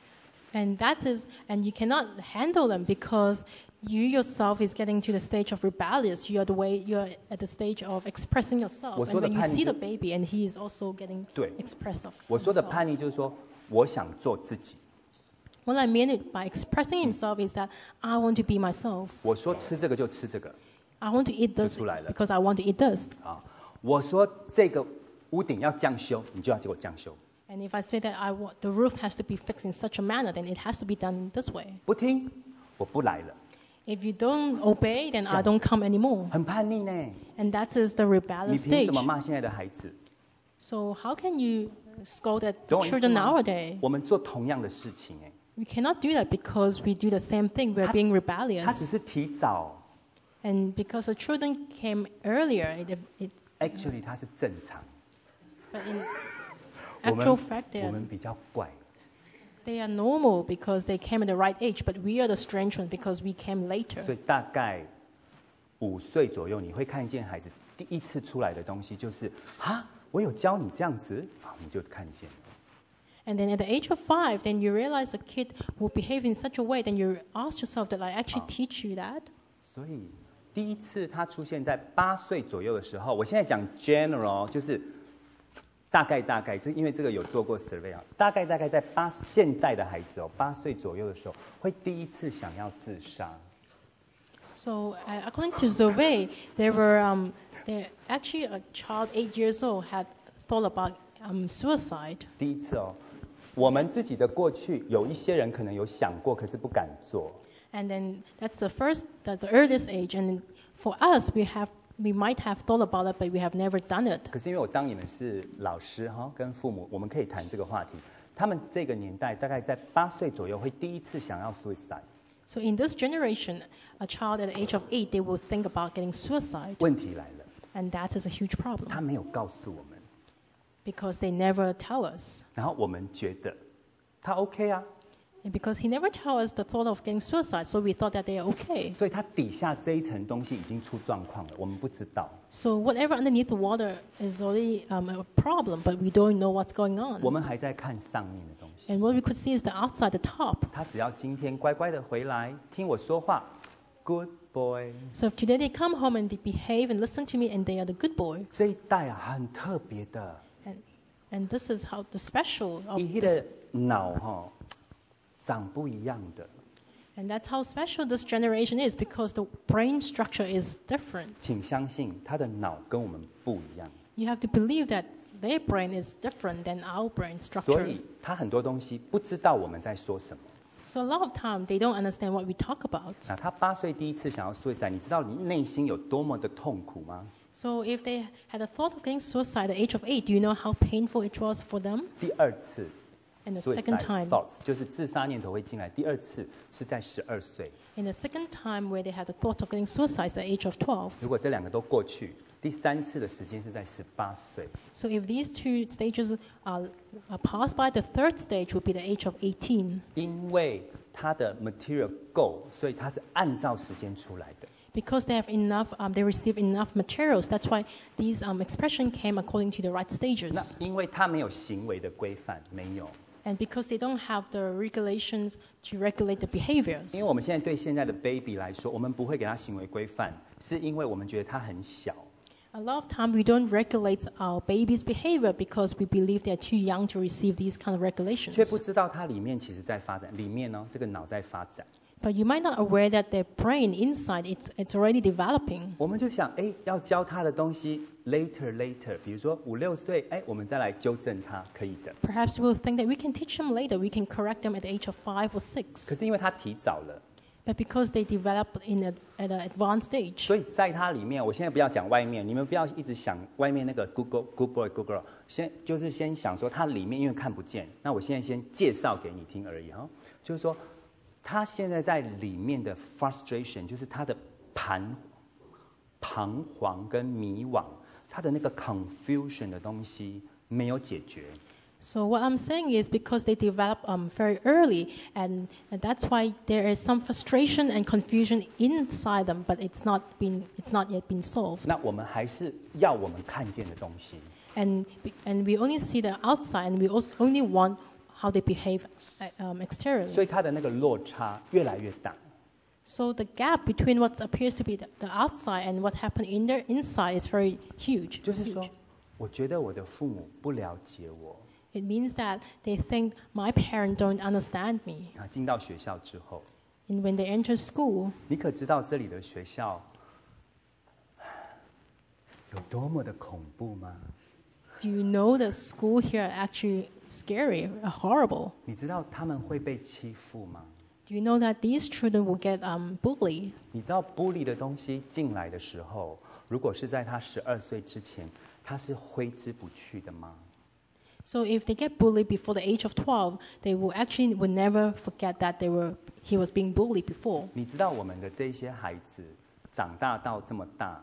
And you cannot handle them because you yourself is getting to the stage of rebellious. You're at the stage of expressing yourself. 我 And 说的 when you 叛逆 see 就- the baby and he is also getting 对。 expressive. 我说的 himself. 叛逆就是说，我想做自己。 What I mean it by expressing himself is that I want to be myself. 我说吃这个就吃这个 I want to eat this 就出来了。 because I want to eat this. 啊。我说这个屋顶要降修，你就要给我降修。 And if I say that the roof has to be fixed in such a manner, then it has to be done this way. 不听，我不来了。 If you don't obey, then I don't come anymore. 很叛逆呢。 And that is the 你 rebellious 凭什 stage. 么骂现在的孩子？ So how can you scold at 懂 the 我意思 children 吗？ nowadays? 我们做同样的事情， We cannot do that because we do the same thing. We're being 他只 rebellious. 是提早 And because the children came earlier, ，actually 他是正常。 but in 我们 actual fact, 我们比较怪， they are normal because they came at the right age, but we are the strange ones because we came later. 所以大概5岁左右，你会看见孩子第一次出来的东西就是啊，我有教你这样子啊，你就看见。 And then at the age of 5, then you realize the kid will behave in such a way, then you ask yourself, did I actually teach you that? 所以第一次他出现在8岁左右的时候，我现在讲 general 就是大概，这因为这个有做过 survey 啊，大概在现代的孩子哦，8岁左右的时候会第一次想要自杀。 So according to survey, there actually a child 8 years old had thought about suicide. 第一次哦，我们自己的过去有一些人可能有想过，可是不敢做。 And then that's the earliest age. And for us, we might have thought about it, but we have never done it. 可是因为我当你们是老师哈，跟父母，我们可以谈这个话题。他们这个年代大概在8岁左右会第一次想要 suicide。 So in this generation, a child at the age of 8, they will think about getting suicide. 问题来了， And that is a huge problem 他没有告诉我们， because they never tell us. 然后我们觉得他 OK 啊， And because he never tells us the thought of getting suicide, so we thought that they are okay. 所以他底下这一层东西已经出状况了，我们不知道。 So whatever underneath the water is already a problem, but we don't know what's going 我 on. 们还在看上面的东西。 And what we could see is the outside, the top. 他只要今天乖乖的回来听我说话 ，Good boy。 So if today they come home and they behave and listen to me and they are the good boy, 这一代啊很特别的， and this is how the special of 伊 this, 的脑哈长不一样的。 and that's how special this generation is because the brain structure is different. 请相信他的脑跟我们不一样， You have to believe that their brain is different than our brain 所 structure. 以他很多东西不知道我们在说什么。 So a lot of time they don't understand what we talk about. 那他8岁第一次想要 suicide，你知道你内心有多么的痛苦吗？ So if they had a thought of getting suicide at the age of 8, do you know how painful it was for them? 第二次 And the second suicide time, thoughts 就是自杀念头会进来，第二次是在12岁。 in the second time where they had the thought of getting suicide at the age of 12. 如果这两个都过去，第3次的时间是在18岁。 So if these two stages are passed by, the third stage would be the age of 18. 因为他的 material 够，所以他是按照时间出来的。 Because they have enough, they receive enough materials. That's why these expression came according to the right 那 stages. 因为他没有行为的规范，没有。 And because they don't have the regulations to regulate the behaviors. 因为我们现在对现在的 baby 来说，我们不会给他行为规范，是因为我们觉得他很小。 A lot of time we don't regulate our baby's behavior because we believe they're too young to receive these kind of 却 regulations. 不知道它里面其实在发展，里面呢，这个脑在发展。 But you might not aware that their brain inside, it's already developing. 我们就想，哎，要教他的东西 later，比如说5、6岁，哎，我们再来纠正他，可以的。 Perhaps we'll think that we can teach them later, we can correct them at the age of 5 or 6. 可是因为他提早了， But because they develop at an advanced stage. 所以在它里面，我现在不要讲外面，你们不要一直想外面那个 good boy good girl， 先想说它里面因为看不见，那我现在先介绍给你听而已哈，就是说他现在在里面的 frustration， 就是他的彷徨跟迷惘，他的那个 confusion 的东西没有解决。 So what I'm saying is because they develop very early, and that's why there is some frustration and confusion inside them, but it's not yet been solved. 那我们还是要我们看见的东西。 And we only see the outside, and we also only want how they behave 所 exteriorly. 以他的那个落差越来越大。 So the gap between what appears to be the outside and what happened in their inside is very huge. 就是说，我觉得我的父母不了解我。 It means that they think my parents don't understand me. 啊，进到学校之后， And when they enter school, 你可知道这里的学校有多么的恐怖吗？ do you know the school here are actually scary, horrible? 你知道他们会被欺负吗？ Do you know that these children will get bullied? 你知道bully的东西进来的时候，如果是在他12岁之前，他是挥之不去的吗？ So if they get bullied before the age of 12, they will never forget that he was being bullied before. 你知道我们的这些孩子长大到这么大，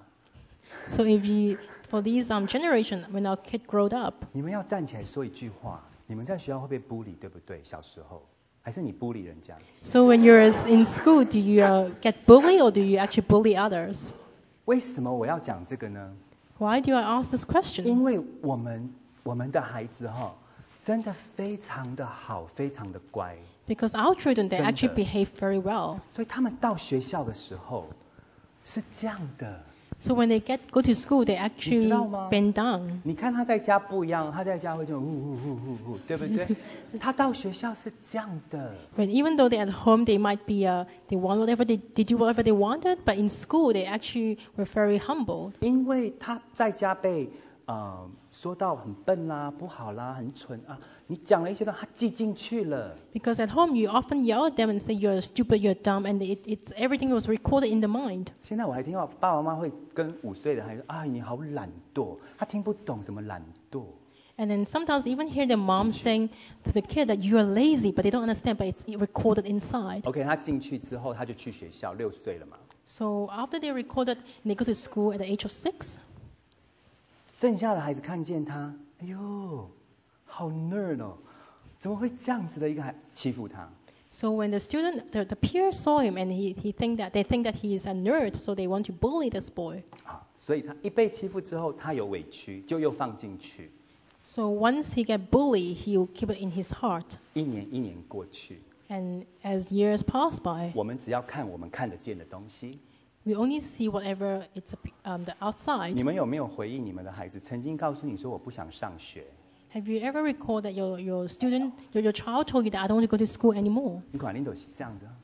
So for these generation, when our kid growed up, 你们要站起来说一句话：你们在学校会被 bully， 对不对？小时候，还是你 bully 人家？ so when you're in school, do you get bullied or do you actually bully others? 为什么我要讲这个呢？ Why do I ask this question? 因为我们的孩子真的非常的好，非常的乖， Because our children, they 真的。 actually behave very well. 所以他们到学校的时候是这样的。 So when they go to school, they actually 你知道吗？ bend down. 你看他在家不一样，他在家会这种呼，对不对？他到学校是这样的。 When even though they're at home, they might be they want whatever they do whatever they wanted, but in school they actually were very humble. 因为他在家被说到很笨啦、不好啦、很蠢啊，你讲了一些话，他记进去了。 Because at home you often yell at them and say you're stupid, you're dumb, and it's everything was recorded in the mind. 现在我还听到爸爸妈妈会跟5岁的孩子说：“啊，你好懒惰。”他听不懂什么懒惰。 And then sometimes even hear the mom saying to the kid that you are lazy, but they don't understand, but it's recorded inside. OK， 他进去之后，他就去学校，6岁了嘛。 So after they recorded, and they go to school at the age of 6. 剩下的孩子看见他，哎呦，好 nerd 哦，怎么会这样子的一个孩欺负他？ So when the peers saw him, and they think that he is a nerd, so they want to bully this boy. 好，所以他一被欺负之后，他有委屈，就又放进去。 So once he get bullied, he will keep it in his heart. 一年过去， And as years pass by, 我们只要看我们看得见的东西。 we only see whatever it's the outside. 你们有没有回应你们的孩子曾经告诉你说我不想上学？ Have you ever recalled that your child told you that I don't want to go to school anymore? 你管领导是这样的，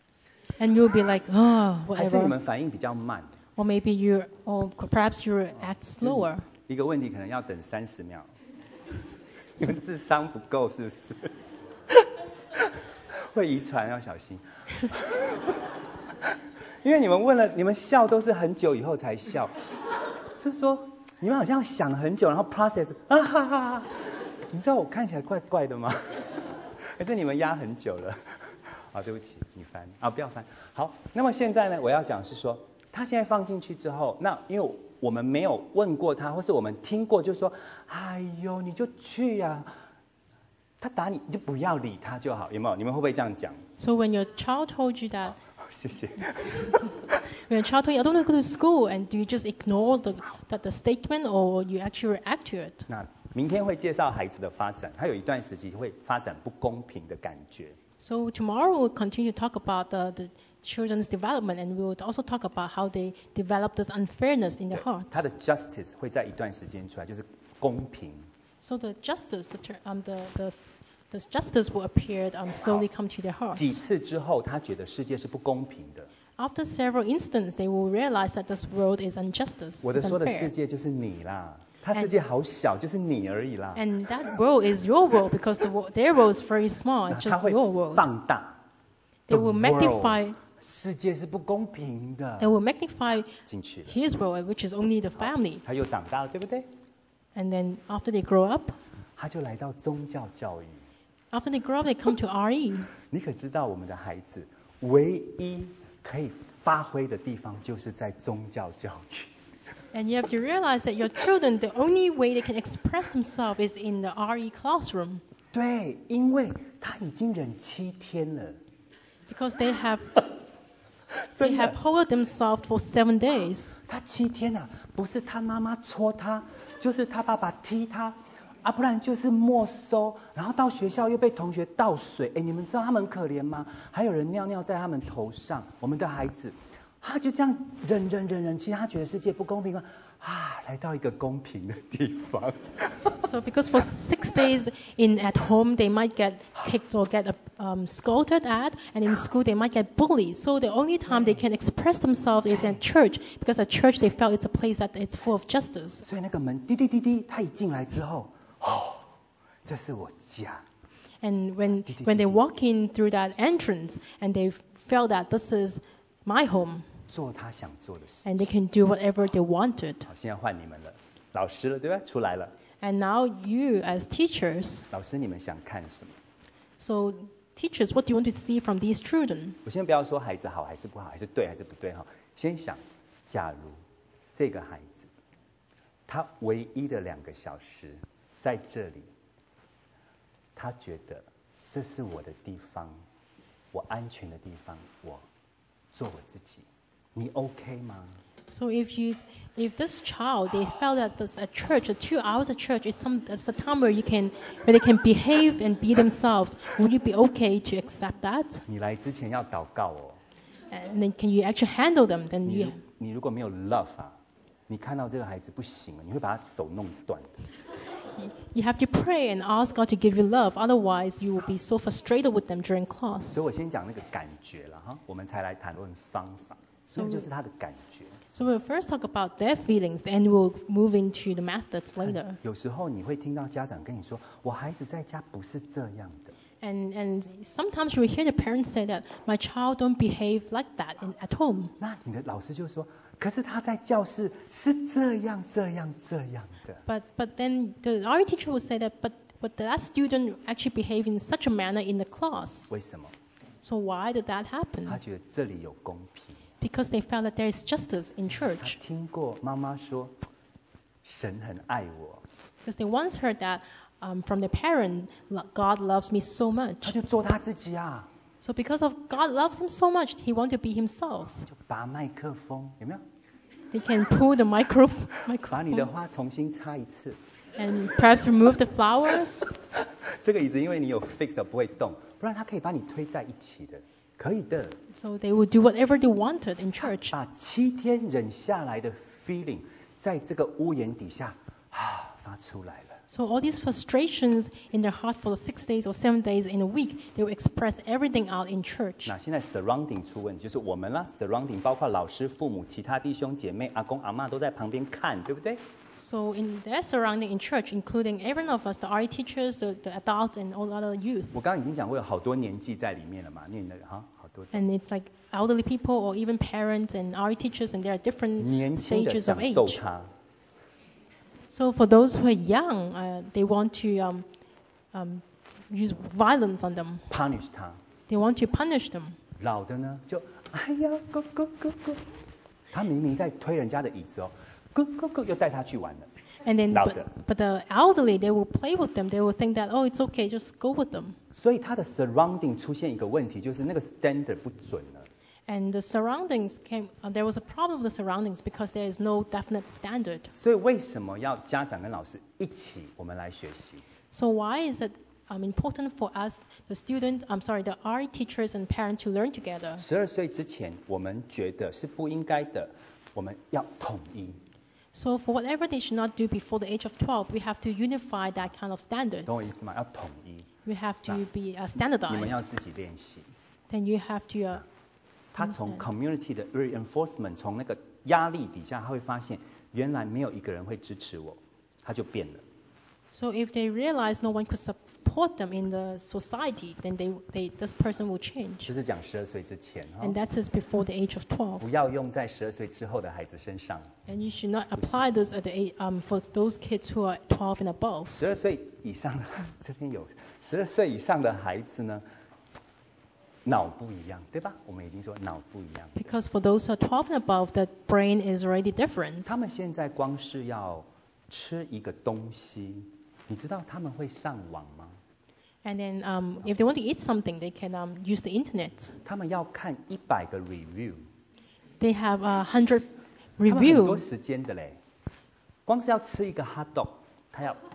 And you'll be like, oh, 还是你 whatever. 们反应比较慢？ Or maybe perhaps you act slower. 一个问题可能要等30秒。你们智商不够是不是？会遗传，要小心。因为你们问了，你们笑都是很久以后才笑，就是说你们好像想很久，然后 process 啊哈哈哈。你知道我看起来怪怪的吗？还是你们压很久了？啊，对不起，你翻啊，不要翻。好，那么现在呢，我要讲是说，他现在放进去之后，那因为我们没有问过他，或是我们听过，就说，哎呦，你就去呀、他打你，你就不要理他就好，有没有？你们会不会这样讲？ So when your child told you that, 谢谢。 when your child told you, I don't want to go to school, and do you just ignore the statement, or you actually react to it? 那明天会介绍孩子的发展，他有一段时期会发展不公平的感觉。 So tomorrow we'll continue to talk about the children's development, and we will also talk about how they develop this unfairness in their 对 hearts. 他的 justice 会在一段时间出来，就是公平。 So the justice, the justice will appear, slowly come to their hearts. 几次之后，他觉得世界是不公平的。 After several instances, they will realize that this world is injustice, 我的 is 说的世 unfair. 界就是你啦，他世界好小，就是你而已啦。 And that world is your world because their world is very small, 那 it's 他 just 会 your world. 放大 They the will world， magnify, 世界是不公平的 they will magnify 进去了。 his world, which is only the family. 他又长大了，对不对？ And then after they grow up, 他就来到宗教教育。 after they grow up, they come to RE. 你可知道，我们的孩子唯一可以发挥的地方，就是在宗教教育。 And you have to realize that your children, the only way they can express themselves is in the RE classroom. 对，因为他已经忍7天了， Because they have 真的 held themselves for 7 days. 他7天啊，不是他妈妈戳他，就是他爸爸踢他， 不然就是没收，然后到学校又被同学倒水。你们知道他们很可怜吗？还有人尿尿在他们头上。我们的孩子，他就这样忍，其实他觉得世界不公平来到一个公平的地方。 So because for 6 days at home they might get kicked or get scolded at, and in school they might get bullied. So the only time they can express themselves is at church, because at church they felt it's a place that it's full of justice. 所以那个门滴滴滴滴，他一进来之后，这是我家。 And when they walk in through that entrance, and they felt that this is my home, 做他想做的事。 and they can do whatever they wanted. 好，现在换你们了，老师了，对吧？出来了。 And now you as teachers, 老师，你们想看什么？ so teachers, what do you want to see from these children? 我先不要说孩子好还是不好，还是对还是不对哈。先想，假如这个孩子，他唯一的2个小时在这里，他觉得这是我的地方，我安全的地方，我做我自己，你 OK 吗？ So if this child, they felt that this at church, 2 hours at church is it's a time where they can behave and be themselves. Would you be okay to accept that? 你来之前要祷告哦。 And then can you actually handle them? Then 你如果没有 love 你看到这个孩子不行了，你会把他手弄断的。 you have to pray and ask God to give you love. Otherwise, you will be so frustrated with them during class. 所以我先讲那个感觉了哈，我们才来谈论方法。那个就是他的感觉。 So we'll first talk about their feelings, and we'll move into the methods later. 有时候你会听到家长跟你说：“我孩子在家不是这样的。” And sometimes you will hear the parents say that my child don't behave like that at home. 那你的老师就说：“可是他在教室是这样的。” But then the RE teacher will say that, but that student actually behave in such a manner in the class. 为什么？ So why did that happen? 他觉得这里有公平。 Because they felt that there is justice in 他 church. 听过妈妈说：“神很爱我。” Because they once heard that from their parent, God loves me so 他 much. 就做他自己啊， So because of God loves him so much, he wanted to be himself. 就拔麦克风，有没有？ They can pull the 把你的 microphone 花重新插一次。 and perhaps remove the flowers. 这个椅子因为你有 fix 不会动，不然他可以把你推在一起的，可以的。 So they would do whatever they wanted in church. 把7天忍下来的 feeling， 在这个屋檐底下发出来了。 So all these frustrations in their heart for 6 days or 7 days in a week, they will express everything out in church. 那现在 surrounding 出问题，就是我们啦 ，surrounding 包括老师、父母、其他弟兄姐妹、阿公阿嬷都在旁边看，对不对？ So in their surrounding in church, including every one of us, the RE teachers, the adults, and all other youth. 我刚刚已经讲过，有好多年纪在里面了嘛，念的好多。 And it's like elderly people or even parents and RE teachers, and there are different 年轻的 stages 想 of 揍 age. 他， So for those who are young, they want to use violence on them. punish 他。 They want to punish them. 老的呢，就哎呀，go go go go， 他明明在推人家的椅子哦，go go go， 又带他去玩了。 And then, Louder. but the elderly, they will play with them. They will think that, oh, it's okay, just go with them. 所以他的 surrounding 出现一个问题，就是那个 standard 不准了。 And the surroundings there was a problem with the surroundings because there is no definite standard. 所以为什么要家长跟老师一起我们来学习？ So why is it important for us, the RE teachers and parents to learn together? 12岁之前，我们觉得是不应该的，我们要统一。 So for whatever they should not do before the age of 12, we have to unify that kind of standard. 懂我意思吗？要统一。 We have to be 你们 standardized. 要自己练习。 Then you have to 他从 community 的 reinforcement， 从那个压力底下，他会发现原来没有一个人会支持我，他就变了。 So if they realize no one could support them in the society, then this person will change. 这是讲12岁之前哈 And，that is before the age of 12. 不要用在12岁之后的孩子身上。 And you should not apply this at for those kids who are 12 and above. 12岁以上的这边有12岁以上的孩子呢，脑不一样，对吧？我们已经说脑不一样。 Because for those who are 12 and above, the brain is already different. 他们现在光是要吃一个东西，你知道他们会上网吗？ And then if they want to eat something, they can use the internet. 他们要看100个 review， They have 100 他们很多 reviews. 时间的嘞。光是要吃一个 hot dog， 他要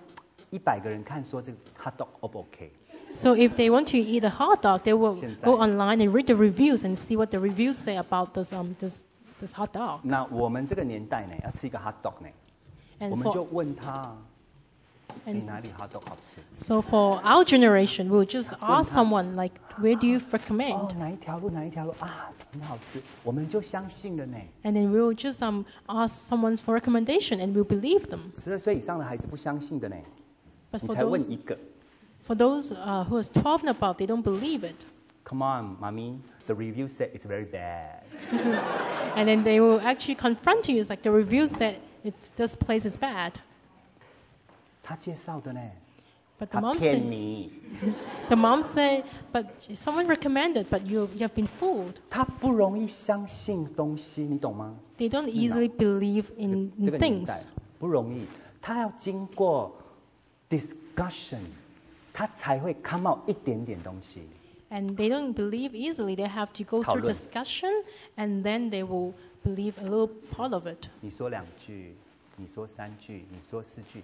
100个人看说这个 hot dog O 不 OK？ So if they want to eat a hot dog, they will 现在。 go online and read the reviews and see what the reviews say about this hot dog. 那我们这个年代呢，要吃一个 hot dog 呢， And 我们就 for 问他， and 你哪里 hot dog 好吃？ so for our generation, we'll just ask someone like, where do you 哦 recommend?， 哪一条路啊，很好吃，我们就相信了呢。 And then we'll just ask someone for recommendation and we'll believe them. 12岁以上的孩子不相信的呢， But 你 for 才问 those 一个。 who is 12 and above, they don't believe it. Come on, mommy, the review said it's very bad. And then they will actually confront you. It's like the review said this place is bad. 他介绍的呢， But the 他 mom 骗 said, 你， the mom said, but someone recommended, but you have been fooled. 他不容易相信东西，你懂吗？ They don't easily believe in 这个年代 things. 不容易，他要经过 discussion， 他才会 come out 一点点东西。 And they don't believe easily. They have to go through 讨论。 discussion, and then they will believe a little part of it. 你说2句，你说3句，你说4句，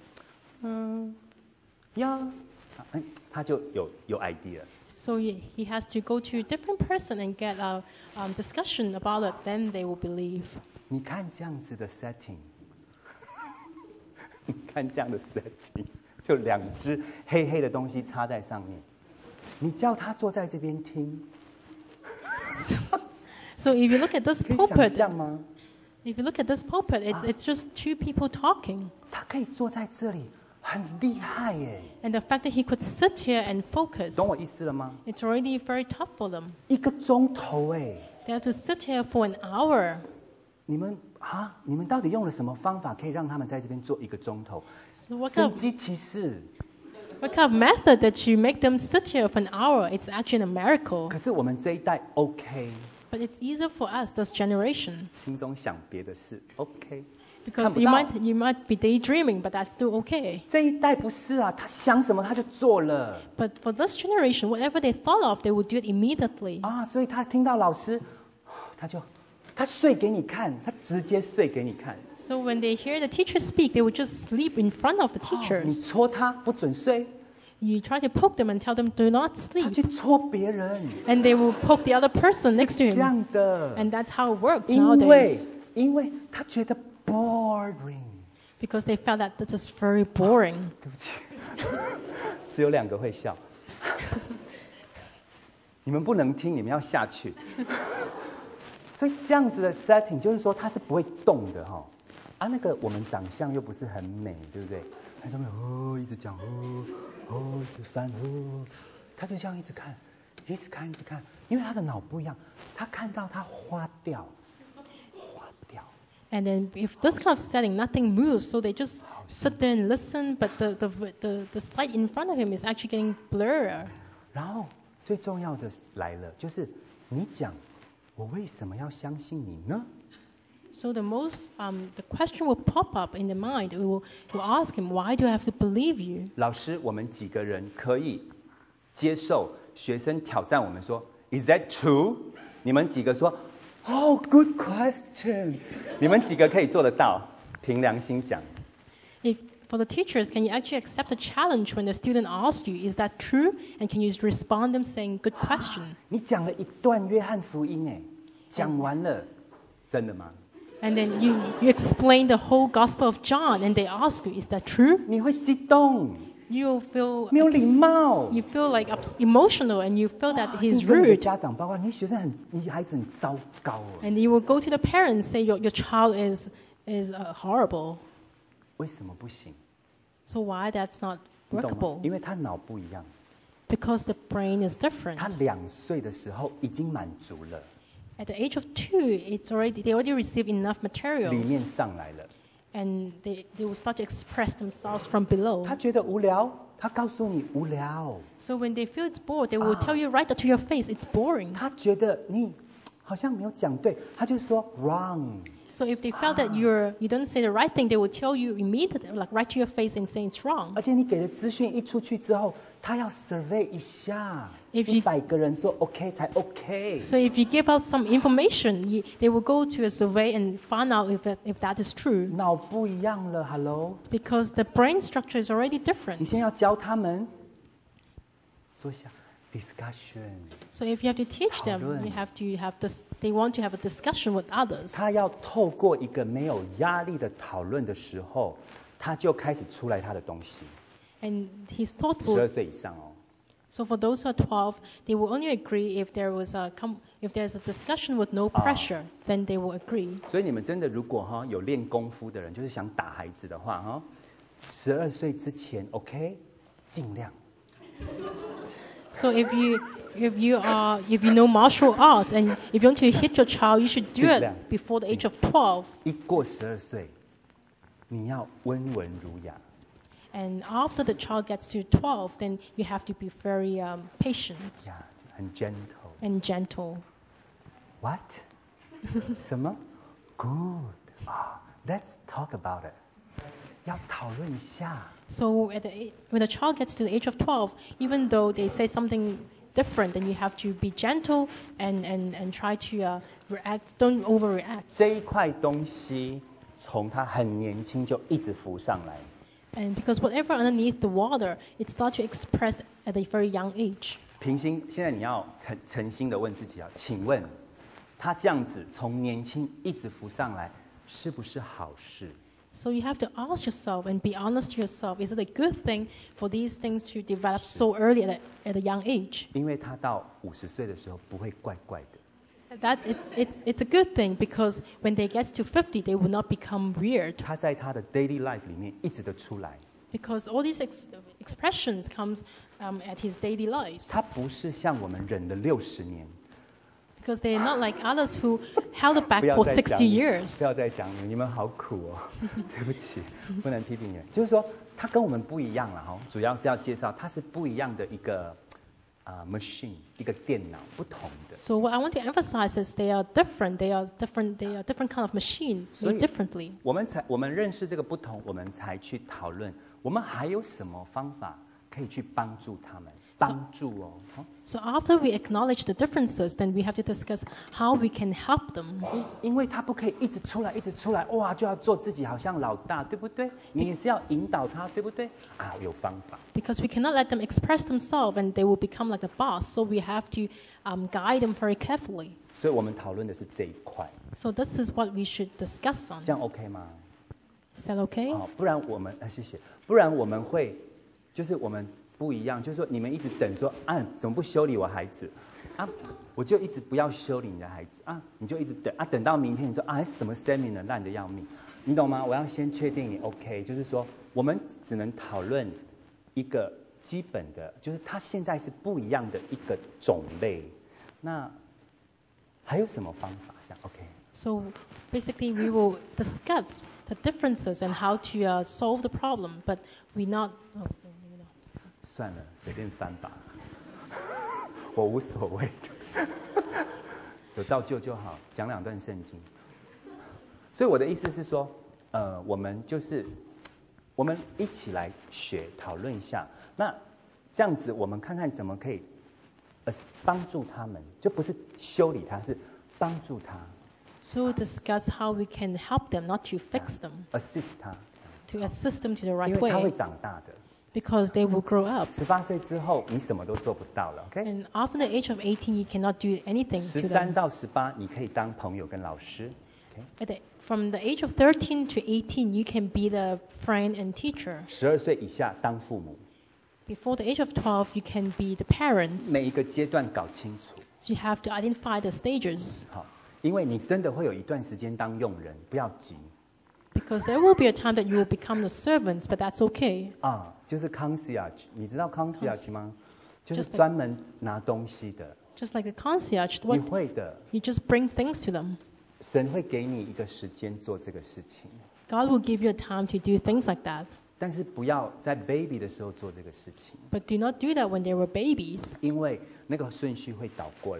他就有 idea。 So he has to go to a different person and get a discussion about it. Then they will believe. 你看这样子的 setting， 你看这样的 setting， 就2只黑黑的东西插在上面，你叫他坐在这边听， So if you look at this 可以想 pulpit, 象吗？ if you look at this pulpit, it's just two people talking. 他可以坐在这里，很厉害耶！ And the fact that he could sit here and focus, 懂我意思了吗？ it's already very tough for them. 1个钟头哎， They have to sit here for an hour. 你们到底用了什么方法可以让他们在这边坐1个钟头？ So what 神机骑士。 kind of method that you make them sit here for an hour? It's actually a miracle. 可是我们这一代 OK， But it's easier for us, this generation, 心中想别的事 OK。 because 看不到。 you might be daydreaming, but that's still okay. 这一代不是啊，他想什么他就做了 But for this generation, whatever they thought of, they would do it immediately. 啊，所以他听到老师，他睡给你看，他直接睡给你看。 So when they hear the teacher speak, they would just sleep in front of the 你 teachers. 戳他不准睡， You try to poke them and tell them do not 他 sleep, 去戳别人， and they will poke the other person next to 这 him. 样的。 And that's how it works 因为 nowadays, 他觉得 boring。 because they felt that this is very boring. 对不起，只有2个会笑。你们不能听，你们要下去。所以这样子的 setting 就是说它是不会动的哈。啊，那个我们长相又不是很美，对不对？在上面一直讲一直翻他就这样一直看，一直看，因为他的脑不一样，他看到他花掉。 And then if this kind of setting, nothing moves, so they just sit there and listen, but the sight in front of him is actually getting blurred. 然后最重要的来了，就是你讲，我为什么要相信你呢？ So the question will pop up in the mind. We will ask him, why do I have to believe you? 老师，我们几个人可以接受学生挑战我们说 ，Is that true？ 你们几个说 ，Oh, good question。你们几个可以做得到？凭良心讲， For the teachers, can you actually accept the challenge when the student asks you, is that true? And can you respond them saying, good question? 你讲了一段约翰福音，哎，讲完了，真的吗？ And then you explain the whole Gospel of John, and they ask you, is that true? 你会激动， You feel 没有礼貌。 you feel like emotional, and you feel that 你 he's 跟你的 rude. 家长报告，你学生你孩子很糟糕哦。 And you will go to the parents and say your child is horrible. 为什么不行？ So why that's not 你懂吗 workable? 因为他脑不一样， Because the brain is different. 他2岁的时候已经满足了， At the age of 2, they already receive enough 里 materials, 面上来了。 and they will start to express themselves from below. 他觉得无聊，他告诉你无聊。 So when they feel it's bored, they will tell you right to your face, it's boring. 他觉得你好像没有讲对，他就说 wrong。 So if they felt that you don't say the right thing, they will tell you immediately, like right to your face and say it's wrong. 而且你给的资讯一出去之后，他要 survey 一下 If you- ，100个人说 OK 才 OK。 So if you give out some information, they will go to a survey and find out if that is true. 脑不一样了 ，Hello， Because the brain structure is already 你 different. 先要教他们坐下 discussion， So if you have to teach them, 讨论。 you have to have this. They want to have a discussion with others. 他要透过一个没有压力的讨论的时候，他就开始出来他的东西。 And he's taught 12岁以上哦， So for those who are 12, they will only agree if there's a discussion with no pressure, then they will agree. 所以你们真的如果有练功夫的人，就是想打孩子的话12岁之前 OK， 尽量。 So if you know martial arts and if you want to hit your child, you should do it before the age of 12. 一过12岁，你要温文儒雅。 And after the child gets to 12, then you have to be very patient 呀，很 gentle。 and gentle. What？ 什么 ？Good 啊、Let's talk about it。要讨论一下。 So when the child gets to the age of 12, even though they say something different, then you have to be gentle and try to react. Don't overreact. 这一块东西从他很年轻就一直浮上来。 And because whatever underneath the water, it starts to express at a very young age. 平心，现在你要诚心的问自己请问，他这样子从年轻一直浮上来，是不是好事？ So you have to ask yourself and be honest to yourself, is it a good thing for these things to develop so early at a young age? 因为他到50岁的时候不会怪怪的。 That it's a good thing because when they get to 50, they will not become weird 他在他的 daily life 里面一直的出来， because all these expressions comes at his daily lives 他不是像我们忍了60年。 because they are not like others who held it back 不要 for 再讲 60 你 years. 不要再讲你们好苦哦，对不起，不能批评你们。就是说，他跟我们不一样了哈，主要是要介绍他是不一样的一个machine， 一个电脑，不同的。 So what I want to emphasize is they are different. They are different kind of machine, 所以 made differently. 我们认识这个不同，我们才去讨论，我们还有什么方法可以去帮助他们？帮助哦。 So after we acknowledge the differences, then we have to discuss how we can help them. 因为他不可以一直出来，哇，就要做自己，好像老大，对不对？你也是要引导他，对不对？有方法。 Because we cannot let them express themselves and they will become like the boss. So we have to guide them very carefully. 所以我们讨论的是这一块， So this is what we should discuss on. 这样 OK 吗？ Is that okay? 不然我们谢谢，不然我们会，就是我们不一样，就是说你们一直等说怎么不修理我孩子我就一直不要修理你的孩子你就一直等等到明天你说什么 seminar 烂得要命，你懂吗？我要先确定你 OK， 就是说我们只能讨论一个基本的，就是它现在是不一样的一个种类，那还有什么方法？这样 OK？ So basically, we will discuss the differences and how to solve the problem, but we not. 算了，随便翻吧，我无所谓的，有造就就好，讲2段圣经。所以我的意思是说，我们一起来学讨论一下，那这样子我们看看怎么可以帮助他们，就不是修理他，是帮助他。 So discuss how we can help them, not to fix them, assist 他， to assist them to the 因 right 为他会 way, 长大的。 because they will grow up. 18岁之后，你什么都做不到了 ，OK？ And after the age of 18, you cannot do anything to 13 them. 到18，你可以当朋友跟老师 ，OK？ From the age of 13 to 18, you can be the friend and teacher. 12岁以下当父母， Before the age of 12, you can be the parents. 每一个阶段搞清楚， So you have to identify the stages. 好，因为你真的会有一段时间当佣人，不要急 Because there will be a time that you will become the servants, but that's okay. 就是 concierge， 你知道 concierge 吗？就是 Just like- 专门拿东西的， Just like the concierge, 你 what 会的， you just bring things to them. 神会给你一个时间做这个事情， God will give you a time to do things like that. 但是不要在 baby 的时候做这个事情， But do not do that when they were babies, 因为那个顺序会倒过来。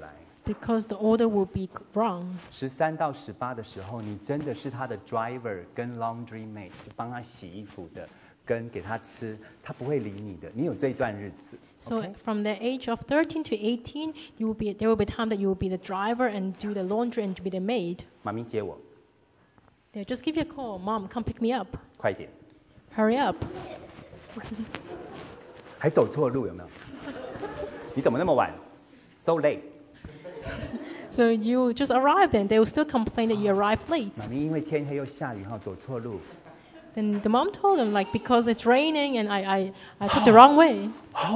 because the order will be wrong. 13到18的时候，你真的是他的 driver 跟 laundry maid， 就帮他洗衣服的，跟给他吃，他不会理你的。你有这一段日子。 So Okay? from the age of 13 to 18, there will be time that you will be the driver and do the laundry and be the maid. 妈咪接我， They'll just give you a call, Mom, come pick me up. 快点， Hurry up. 还走错路有没有？你怎么那么晚 ？So late。 So you just arrived and they will still complain that you arrived late. 妈咪因为天黑又下雨哈，走错路。 Then the mom told them, like, because it's raining and I took the wrong way.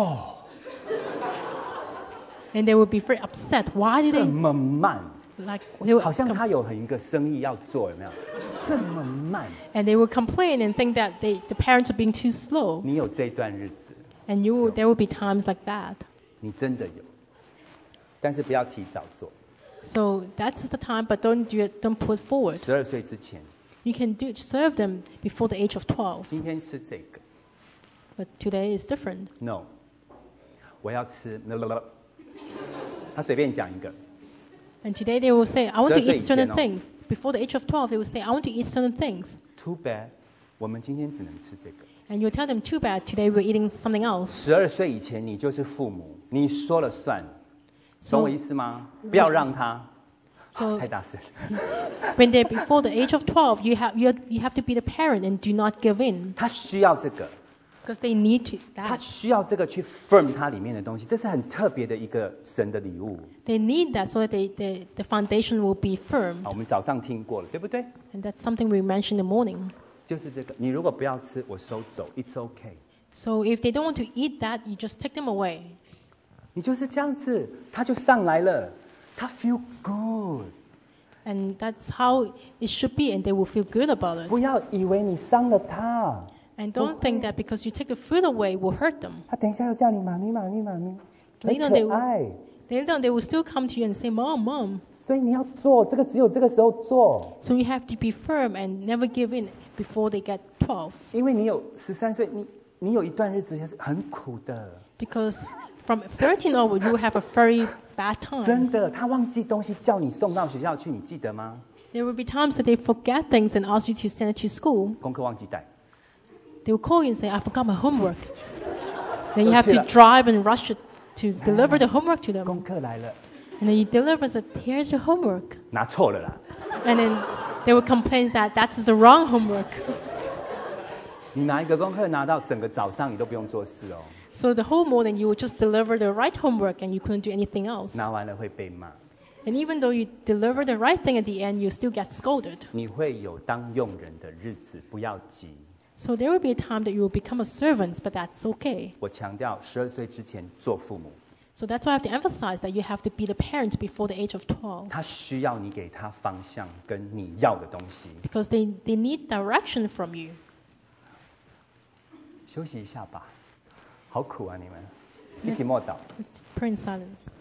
And they would be very upset. Why did 这 they, 么慢， like, they would 好像他有一个生意要做，有没有？这么慢， and they would complain and think that the parents are being too slow. 你有这段日子， And there will be times like that. 你真的有，但是不要提早做。 So that's the time, but don't put forward. 12岁之前， You can serve them before the age of 12. 今天吃这个 But today is different. ，no，我要吃，他随便讲一个， And today they will say, I want to 12岁 eat 以前 certain 哦。 things. Before the age of 12, they will say, I want to eat certain things. too bad，我们今天只能吃这个。 And you tell them, too bad, today we're eating something else. 12岁以前，你就是父母，你说了算， So- 懂我意思吗？不要让他， So 太大声。 when they're before the age of 12, you have to be the parent and do not give in. 他需要这个， Because they need 他 that. 需要这个去 firm 它里面的东西，这是很特别的一个神的礼物。 They need that so that the foundation will be firm. 好，我们早上听过了，对不对？ And that's something we mentioned in the morning. 就是这个，你如果不要吃，我收走，it's okay。 So if they don't want to eat that, you just take them away. 你就是这样子，他就上来了，他 feel good。 And that's how it should be, and they will feel good about it. 不要以为你伤了他， And don't think that because you take the food away will hurt them. 他等一下又叫你妈咪妈咪妈咪，很 Later they 可爱。 Later on, they will still come to you and say, Mom, Mom. 所以你要做这个，只有这个时候做， So you have to be firm and never give in before they get 12. 因为你有13岁，你有一段日子也是很苦的， Because from 13 onward, you will have a very bad time. 真的。他忘记东西叫你送到学校去，你记得吗？ There will be times that they forget things and ask you to send it to school. 功课忘记带， They will call you and say, I forgot my homework. Then you have to drive and rush it to deliver the homework to them. 功课来了， And then you deliver and say, here's your homework. 拿错了啦。 And then they will complain that that's the wrong homework. 你拿一个功课拿到整个早上，你都不用做事哦。 So the whole morning you will just deliver the right homework and you couldn't do anything else. 拿完了会被骂， And even though you deliver the right thing at the end, you still get scolded. 你会有当佣人的日子，不要急。 So there will be a time that you will become a servant, but that's okay. 我强调，12岁之前做父母， So that's why I have to emphasize that you have to be the parent before the age of 12. 他需要你给他方向跟你要的东西。 Because they need direction from you. 休息一下吧，好苦啊你们，一起默祷。 Let's pray in silence.